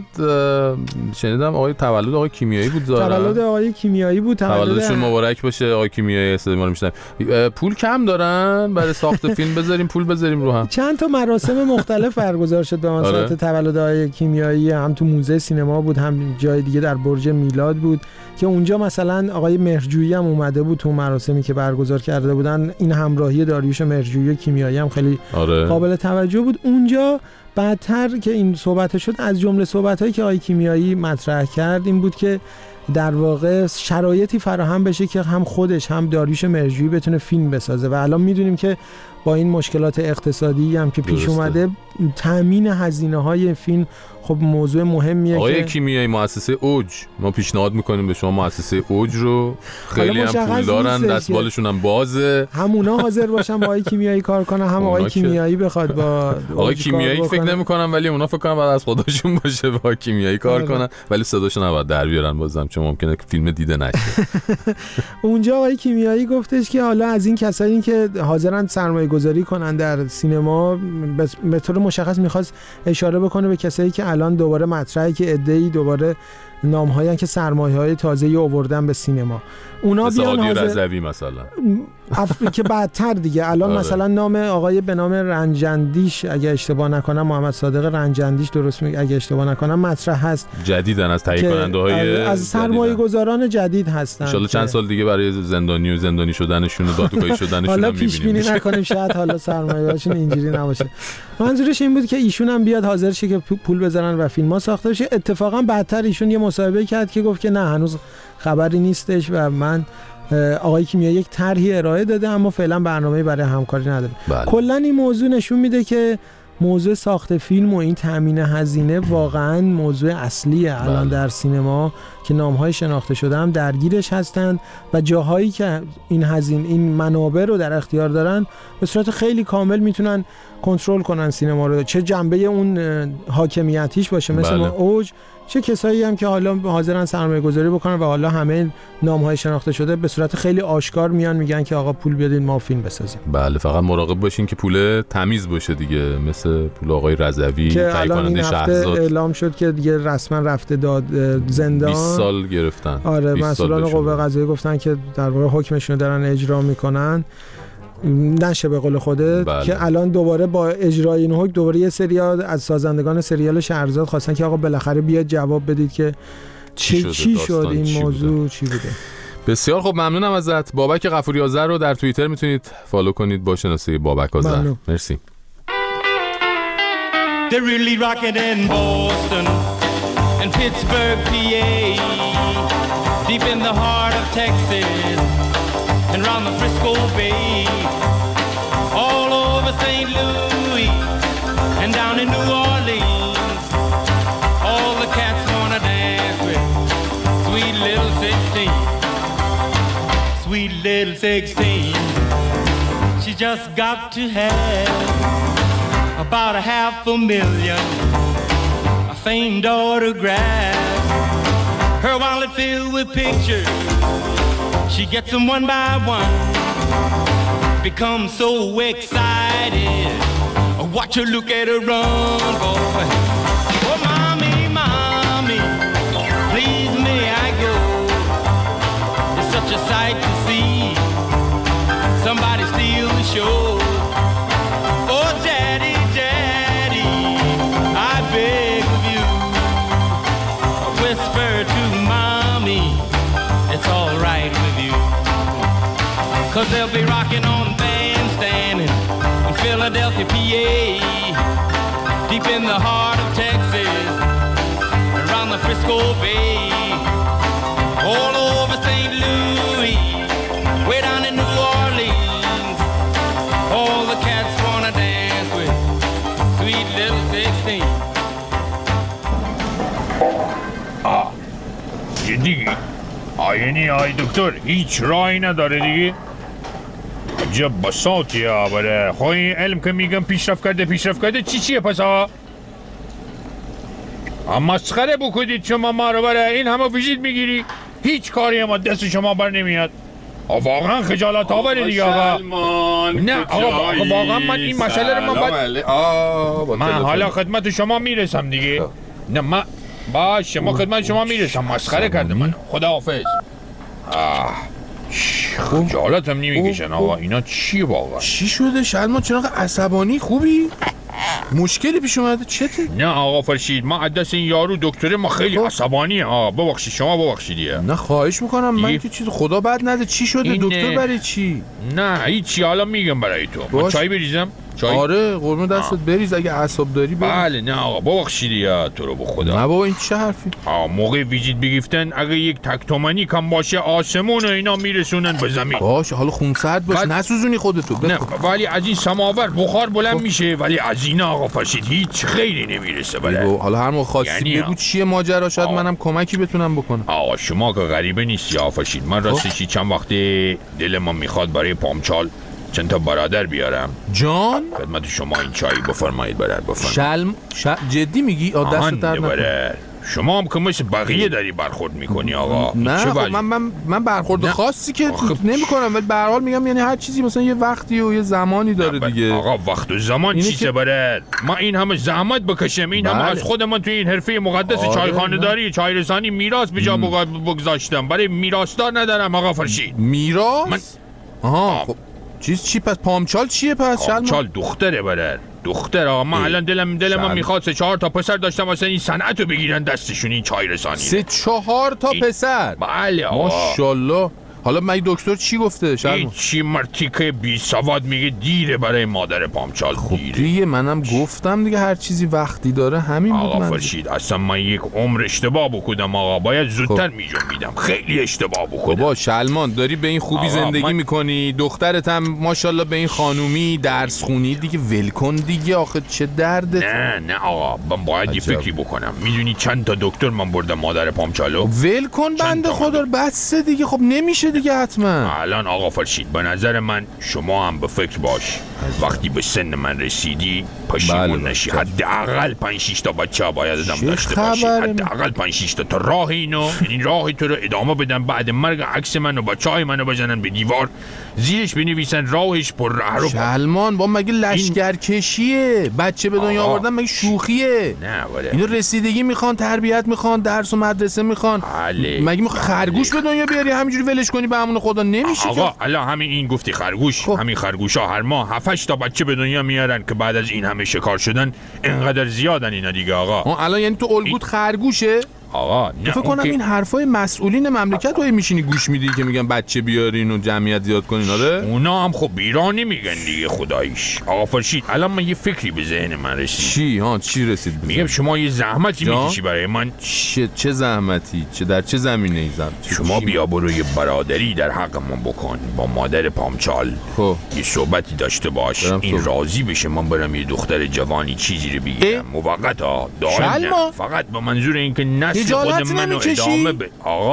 شنیدم آقای تولد آقای کیمیایی بود ظاهرا. تولد آقای کیمیایی بود. تولدشون مبارک باشه آقای کیمیایی. صدای ما رو میشنم. پول کم دارن برای ساخت فیلم، بذاریم پول بذاریم رو هم. چند تا مراسم مختلف برگزار شد به مناسبت تولد آقای کیمیایی، هم تو موزه سینما بود، هم جای دیگه در برج میلاد بود که اونجا مثلا آقای مهرجویی هم اومده بود تو مراسمی که برگزار کرده بودن. این همراهی داریوش مهرجویی و کیمیایی هم خیلی آره. قابل توجه بود. اونجا بعدتر که این صحبت شد، از جمله صحبتایی که آقای کیمیایی مطرح کرد این بود که در واقع شرایطی فراهم بشه که هم خودش هم داریوش مهرجویی بتونه فیلم بسازه و الان میدونیم که با این مشکلات اقتصادی هم که پیش درسته. اومده، تامین هزینه های فیلم خب موضوع مهمیه. آقای که کیمیایی مؤسسه اوج، ما پیشنهاد میکنیم به شما مؤسسه اوج رو، خیلی هم پول دارن، دستبالشون هم بازه، همونا حاضر باشن با آقای کیمیایی کار کنن، هم آقای کیمیایی بخواد با آقای کیمیایی فکر نمیکنم، ولی اونا فکر کنم بعد از خودشون باشه با کیمیایی کار آره. کنن، ولی صداشون نباید در بیارن بازم، چون ممکنه فیلم دیده نشه. اونجا آقای کیمیایی گفتش که حالا از این کسایی که حاضرن سرمایه گذاری کنن در سینما، به طور مشخص میخواست اشاره بکنه به کسایی که الان دوباره مطرحی که عده‌ای دوباره نام‌هایی که سرمایه‌های تازه‌ای آوردن به سینما، اونا بیان حاضر رضوی مثلا افری که بعدتر دیگه الان آره. مثلا نام آقای به نام رنجندیش اگه اشتباه نکنم، محمد صادق رنجندیش درست میگه اگه اشتباه نکنم، مطرح هست جدیدن از تهیه کننده‌های از سرمایه‌گذاران جدید هستن. ان شاءالله چند سال دیگه برای زندانی و زندانی شدنشون و دادگاهی شدنشون حالا پیش بینی نکنیم، شاید حالا سرمایه‌هاشون اینجوری نباشه. منظورش این بود که ایشون هم بیاد حاضر شه که پول بذارن و فیلم‌ها ساخته بشه. اتفاقا بعدتر ایشون یه مصاحبه کرد که گفت که نه هنوز خبری نیستش و من آقای کیمیایی یک طرحی ارائه داده اما فعلا برنامه‌ای برای همکاری نداره. کلا این موضوع نشون میده که موضوع ساخت فیلم و این تامین هزینه واقعا موضوع اصلیه الان در سینما که نام‌های شناخته شده هم درگیرش هستند و جاهایی که این هزینه این منابع رو در اختیار دارن به صورت خیلی کامل میتونن کنترل کنن سینما رو، چه جنبه اون حاکمیتیش باشه مثل بله. اوج، چه کسایی هم که حالا حاضرن سرمایه گذاری بکنن و حالا همه نام‌های شناخته شده به صورت خیلی آشکار میان میگن که آقا پول بدین ما فیلم بسازیم. بله، فقط مراقب باشین که پول تمیز باشه دیگه، مثل پول آقای رضوی تهیه کننده شهرزاد اعلام شد که دیگه رسما رفته داد زندان، بیست سال گرفتن. آره، مسئولان قوه قضاییه گفتن که در واقع حکمشون رو دارن اجرا میکنن، نشه به قول خودت بله. که الان دوباره با اجرای این حکم دوباره یه سری از سازندگان سریال شهرزاد خواستن که آقا بالاخره بیاد جواب بدید که چی, چی, چی شد این چی موضوع بوده. چی بوده. بسیار خب، ممنونم ازت. بابک غفوری آذر رو در توییتر میتونید فالو کنید با شناسه بابک آذر. مرسی. They're really rocking in Boston and Pittsburgh, P A, deep in the heart of Texas and around the Frisco Bay, all over Saint Louis and down in New Orleans. All the cats wanna dance with sweet little sixteen, sweet little sixteen. She just got to have about a half a million, a famed autograph, her wallet filled with pictures. She gets them one by one, become so excited. Watch her, look at her run, boy. Oh, mommy, mommy, please may I go? It's such a sight to see somebody steal the show. Oh, daddy, daddy, I beg of you, whisper to mommy, it's all right with you. Cause they'll be rocking on bandstand in Philadelphia, P A, deep in the heart of Texas, around the Frisco Bay, all over Saint Louis, way down in New Orleans. All the cats wanna dance with sweet little sixteen. آه جدی آینی آی دکتر هیچ راهی نداره دیگه. عجب بساطی ها بره. خب این علم که میگم پیشرفت کرده پیشرفت کرده چی چیه پس ها؟ مسخره بکنید شما ما رو بره. این همه ویژید میگیری هیچ کاری ما دست شما بر نمیاد. واقعا خجالت آوره دیگه آقا. نه آقا واقعا من این مسئله رو من باید من حالا خدمت شما میرسم دیگه. نه من باشه ما خدمت شما میرسم. مسخره کرده من. خداحافظ. آه خجالت هم نمیکشن آقا. اینا چی واقعا؟ چی شده شلمان؟ چرا عصبانی؟ خوبی؟ مشکلی پیش اومده؟ چته؟ نه آقا فرشید ما عدس این یارو دکتره ما خیلی عصبانی ها. ببخشید شما ببخشید. نه خواهش میکنم من که چیز خدا بد نده. چی شده این دکتر برای چی؟ نه هیچی حالا میگم برای تو. من چای بریزم؟ چای؟ آره قربون دستت بریز اگه اعصاب داری بریز. بله نه آقا ببخشید یا تو رو به خدا. نه بابا این چه حرفی؟ آ موقع ویزیت بگفتن اگه یک تک تومانی کم باشه آسمون و اینا میرسونن به زمین. باشه حالا خونسرد باش. نسوزونی خودتو. نه ولی از این سماور بخار بلند میشه ولی از اینا آقا فرشید هیچ خیلی نمیرسه. بله حالا هر موقع خواستی یعنی بگو چیه ماجرا شاید منم کمکی بتونم بکنم. آقا شما که غریبه نیستی آقا فرشید. من راستش چند وقته دل من میخواد برای پامچال چند تا برادر بیارم. جان خدمت شما این چای بفرمایید برادر بفرمایید. شلم شل... جدی میگی؟ دست در نکنه. شما هم که مثل بقیه داری برخورد میکنی آقا. نه خب من من من برخورد خاصی که نمیکنم ولی به هر حال میگم یعنی هر چیزی مثلا یه وقتی و یه زمانی داره دیگه. آقا وقت و زمان چیه برات؟ ما این همه زحمت بکشیم این همه از خودمون تو این حرفه مقدس چایخانه داری چای رسانی میراث به جا بگذاشتم برای میراثدار ندارم آقا فرشید. میراث؟ من... آها خب چیز چی پس پامچال چیه پس؟ پامچال دختره برات. دختر آقا من الان دلم دلم من میخواد سه چهار تا پسر داشتم واسه این صنعتو بگیرن دستشون این چای رسانی. سه چهار تا این... پسر؟ بله آقا ماشاءالله. حالا مگه دکتر چی گفته شرم؟ این چی مرتی که بی سواد میگه دیره برای مادر پامچال. خب دیگه منم گفتم دیگه هر چیزی وقتی داره همین بود. آقا فرشید اصلا من یک عمر اشتباه بکودم آقا. باید زودتر خب. میجنبیدم. خیلی اشتباه بکودم. بابا شلمان داری به این خوبی زندگی من... میکنی دخترت هم ماشاءالله به این خانومی درس خونی دیگه ول کن دیگه. آخه چه درده؟ نه نه آقا من باید یه فکری بکنم. میدونی چند تا دکتر من بردم مادر پامچالو. ول کن بنده خدا رو بس دیگه. خب نمیشه دیگه حتما. الان آقا فرشید به نظر من شما هم به فکر باش وقتی به سن من رسیدی پشیمون بله نشی. حداقل پنج شش تا بچه باید ادم داشته باشی. حداقل پنج شش تا تا راه اینو این راه تو رو ادامه بدن. بعد مرگ عکس منو بچهای منو بزنن به دیوار زیرش بنویسن راهش پر راه رو. سلمان با مگه لشکرکشیه؟ بچه به دنیا آوردن مگه شوخیه؟ نه ولی اینو رسیدگی میخوان، تربیت میخوان، درس و مدرسه میخوان. مگه میخوای خرگوش به دنیا بیاری همینجوری ولش کنی به امون خدا؟ نمیشه. آقا الان همین این گفتی خرگوش خب. همین خرگوشا هر ماه هفت هشت تا بچه به دنیا میارن که بعد از این همه شکار شدن اینقدر زیادن اینا دیگه آقا. الان یعنی تو الگوت خرگوشه؟ آقا نه فکر کنم این حرفای مسئولین مملکت رو میشینی گوش میدی که میگن بچه بیارین و جمعیت زیاد کنین. آره اونا هم خب ایرانی میگن دیگه خداییش. آقا فرشید الان من یه فکری به ذهن من رسید. چی ها چی رسید؟ میگم شما یه زحمتی میکشی برای من. چه چه زحمتی؟ چه در چه زمینه ای زحمت؟ شما بیا برو یه برادری در حق من بکن با مادر پامچال. خب یه صحبتی داشته باش این راضی بشه من برم یه دختر جوانی چیزی رو بگیرم موقتا دائم فقط با منظور اینکه نسل خود منو ادامه ب... آقا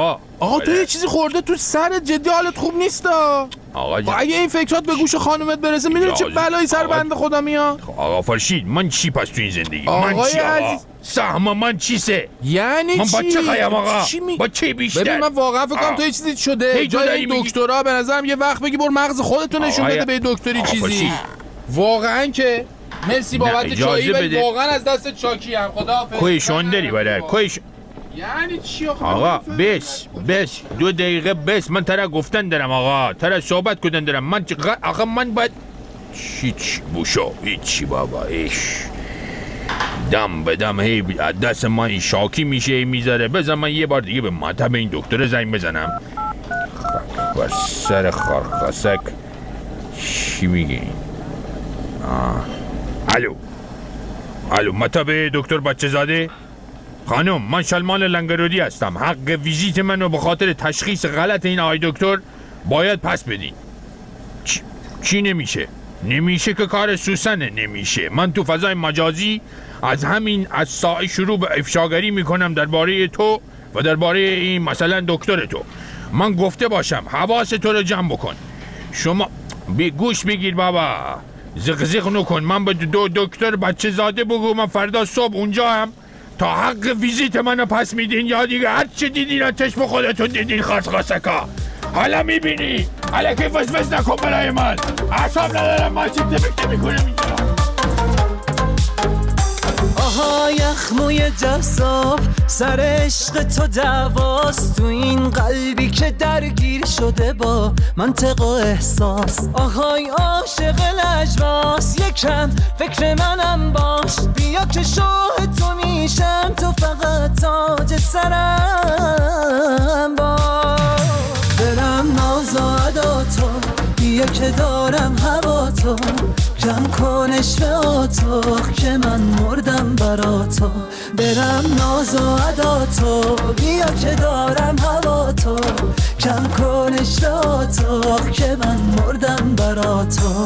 آقا تو یه چیزی خورده تو سرت، جدی حالت خوب نیست. آقا جان اگه این فکرات به گوش خانومت برسه میدونی چه بلایی سر بنده خدا میاد. آقا فرشید من چی پس تو این زندگی؟ آقای من چی آقا؟ عزیز سهم من چیسه؟ یعنی من چی؟ با چه خوایم آقا؟ چی می... با چه بیشتر؟ ببین من واقعا فکر کنم تو یه چیزی شده جای دکترا به نظرم یه وقت بگی برو مغز خودتو نشون بده به دکتری چیزی. واقعا که مرسی بابت چایی ولی واقعا از دست چاکی ام. خداحافظ. کویشون داری برای کویش یعنی چی آقا؟ بس بس دو دقیقه بس، من ترا گفتن دارم آقا، ترا صحبت کردن دارم. من چقدر آقا من باید هیچ بوشو هیچی بابا ایش دم به دم هی دست من این شاکی میشه هی میذاره. بذار من یه بار دیگه به مطب این دکتر زنگ بزنم. بر سر خارخاسک چی میگی؟ آه. الو الو مطب دکتر بچه زاده؟ خانم من شلمان لنگرودی هستم. حق ویزیت منو به خاطر تشخیص غلط این آقای دکتر باید پس بدین. چی, چی نمیشه؟ نمیشه که کار سوسنه. نمیشه. من تو فضای مجازی از همین از ساعت شروع به افشاگری میکنم درباره تو و درباره این مثلا دکتر تو. من گفته باشم حواس تو رو جمع بکن. شما بی گوش بگیر بابا، زق زق نکن. من به دو دکتر بچه زاده بگو من فردا صبح اونجا هم تا حق ویزیت منو پس میدین یا دیگه هر چه دیدین از چشم خودتون دیدین خاصخاسکا. حالا میبینی حالا که وزوز نکن برای من، اعصاب ندارم. من چیز دبکته میکنم اینجا. آها یخموی جذاب سر عشق تو دعواست، تو این قلبی که درگیر شده با منطق و احساس. آهای عاشق لجواس یکم فکر منم باش، بیا که شاه تو میشم، تو فقط تاج سرم باش. دلم ناز و عدا تو، بیا که دارم هوا تو، کم کنش به آتاق که من مردم برا تو. برم ناز و عدا تو، بیا که دارم هوا تو، کم کنش به آتاق که من مردم برا تو.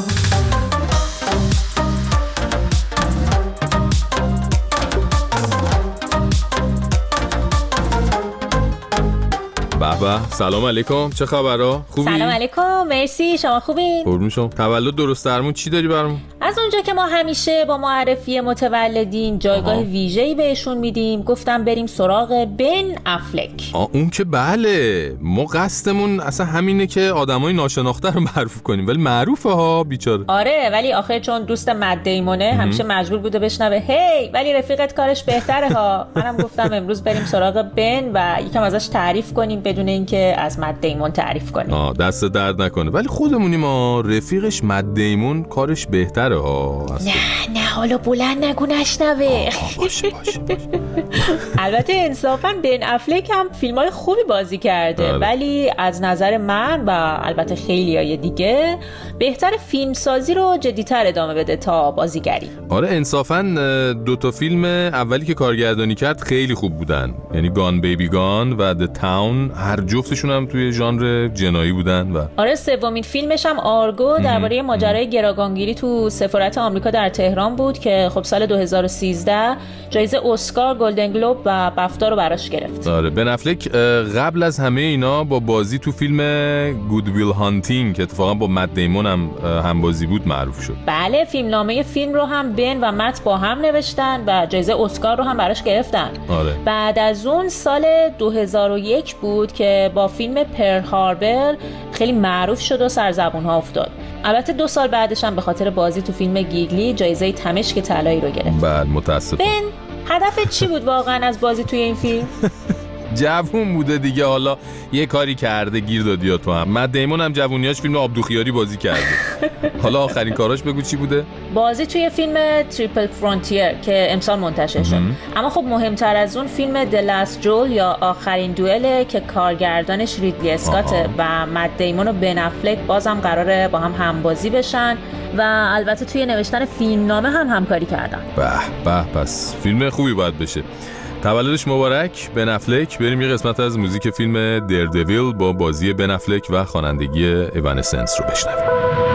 بابا سلام علیکم، چه خبرها؟ خوبی؟ سلام علیکم، مرسی، شما خوبین؟ قربون شما. تولد درست درمون چی داری برامون؟ از اونجا که ما همیشه با معرفی متولدین جایگاه ویژه‌ای بهشون میدیم، گفتم بریم سراغ بن افلک. آه اون که بله، ما قصدمون اصلا همینه که آدمای ناشناخته رو معروف کنیم، ولی معروفه ها بیچاره. آره ولی آخه چون دوست مت دیمونه همیشه مجبور بوده بشنوه هی ولی رفیقت کارش بهتره ها. منم گفتم امروز بریم سراغ بن و یکم ازش تعریف کنیم بدون اینکه از مت دیمون تعریف کنیم. آه دست درد نکنه، ولی خودمونیم ما. رفیقش مت دیمون کارش بهتره ها. نه نه حالا بلند نگو نشنوه. باشه باشه باشه. البته انصافا بن افلک هم فیلم‌های خوبی بازی کرده آره. ولی از نظر من و البته خیلیای دیگه بهتر فیلمسازی رو جدی‌تر ادامه بده تا بازیگری. آره انصافا دو تا فیلم اولی که کارگردانی کرد خیلی خوب بودن، یعنی گان بیبی گان و د تاون، هر جفتشون هم توی ژانر جنایی بودن. و آره سومین فیلمش هم آرگو درباره ماجرای گروگانگیری تو سفارت آمریکا در تهران بود که خب سال دو هزار و سیزده جایزه اسکار، گلدن گلوب و بفتا رو براش گرفت. آره بن افلک قبل از همه اینا با بازی تو فیلم گود ویل هانتینگ که اتفاقا با مت دیمون هم هم بازی بود معروف شد. بله فیلمنامه فیلم رو هم بن و مت با هم نوشتن و جایزه اسکار رو هم براش گرفتن. آره. بعد از اون سال دو هزار و یک بود که با فیلم پرل هاربر خیلی معروف شد و سر زبون‌ها افتاد. البته دو سال بعدش هم به خاطر بازی تو فیلم گیگلی جایزه تمشک طلایی رو گرفت. بله متاسفم. بن هدفت چی بود واقعا از بازی توی این فیلم؟ جوون بوده دیگه، حالا یه کاری کرده گیر دادی یا تو هم. مت دیمون هم جوونیاش فیلم آبدوخیاری بازی کرده. حالا آخرین کاراش بگو چی بوده؟ بازی توی فیلم تریپل فرانتیر که امسال منتشر شد. اما خب مهمتر از اون فیلم د لاست جول یا آخرین دوئله که کارگردانش ریدلی اسکاته و مت دیمون و بن افلک بازم قراره با هم همبازی بشن و البته توی نوشتن فیلمنامه هم همکاری کردن. به به پس فیلم خوبی باید بشه. تولدش مبارک بن افلک. بریم یه قسمت از موزیک فیلم دردویل با بازی بن افلک و خوانندگی ایوانسنس رو بشنویم.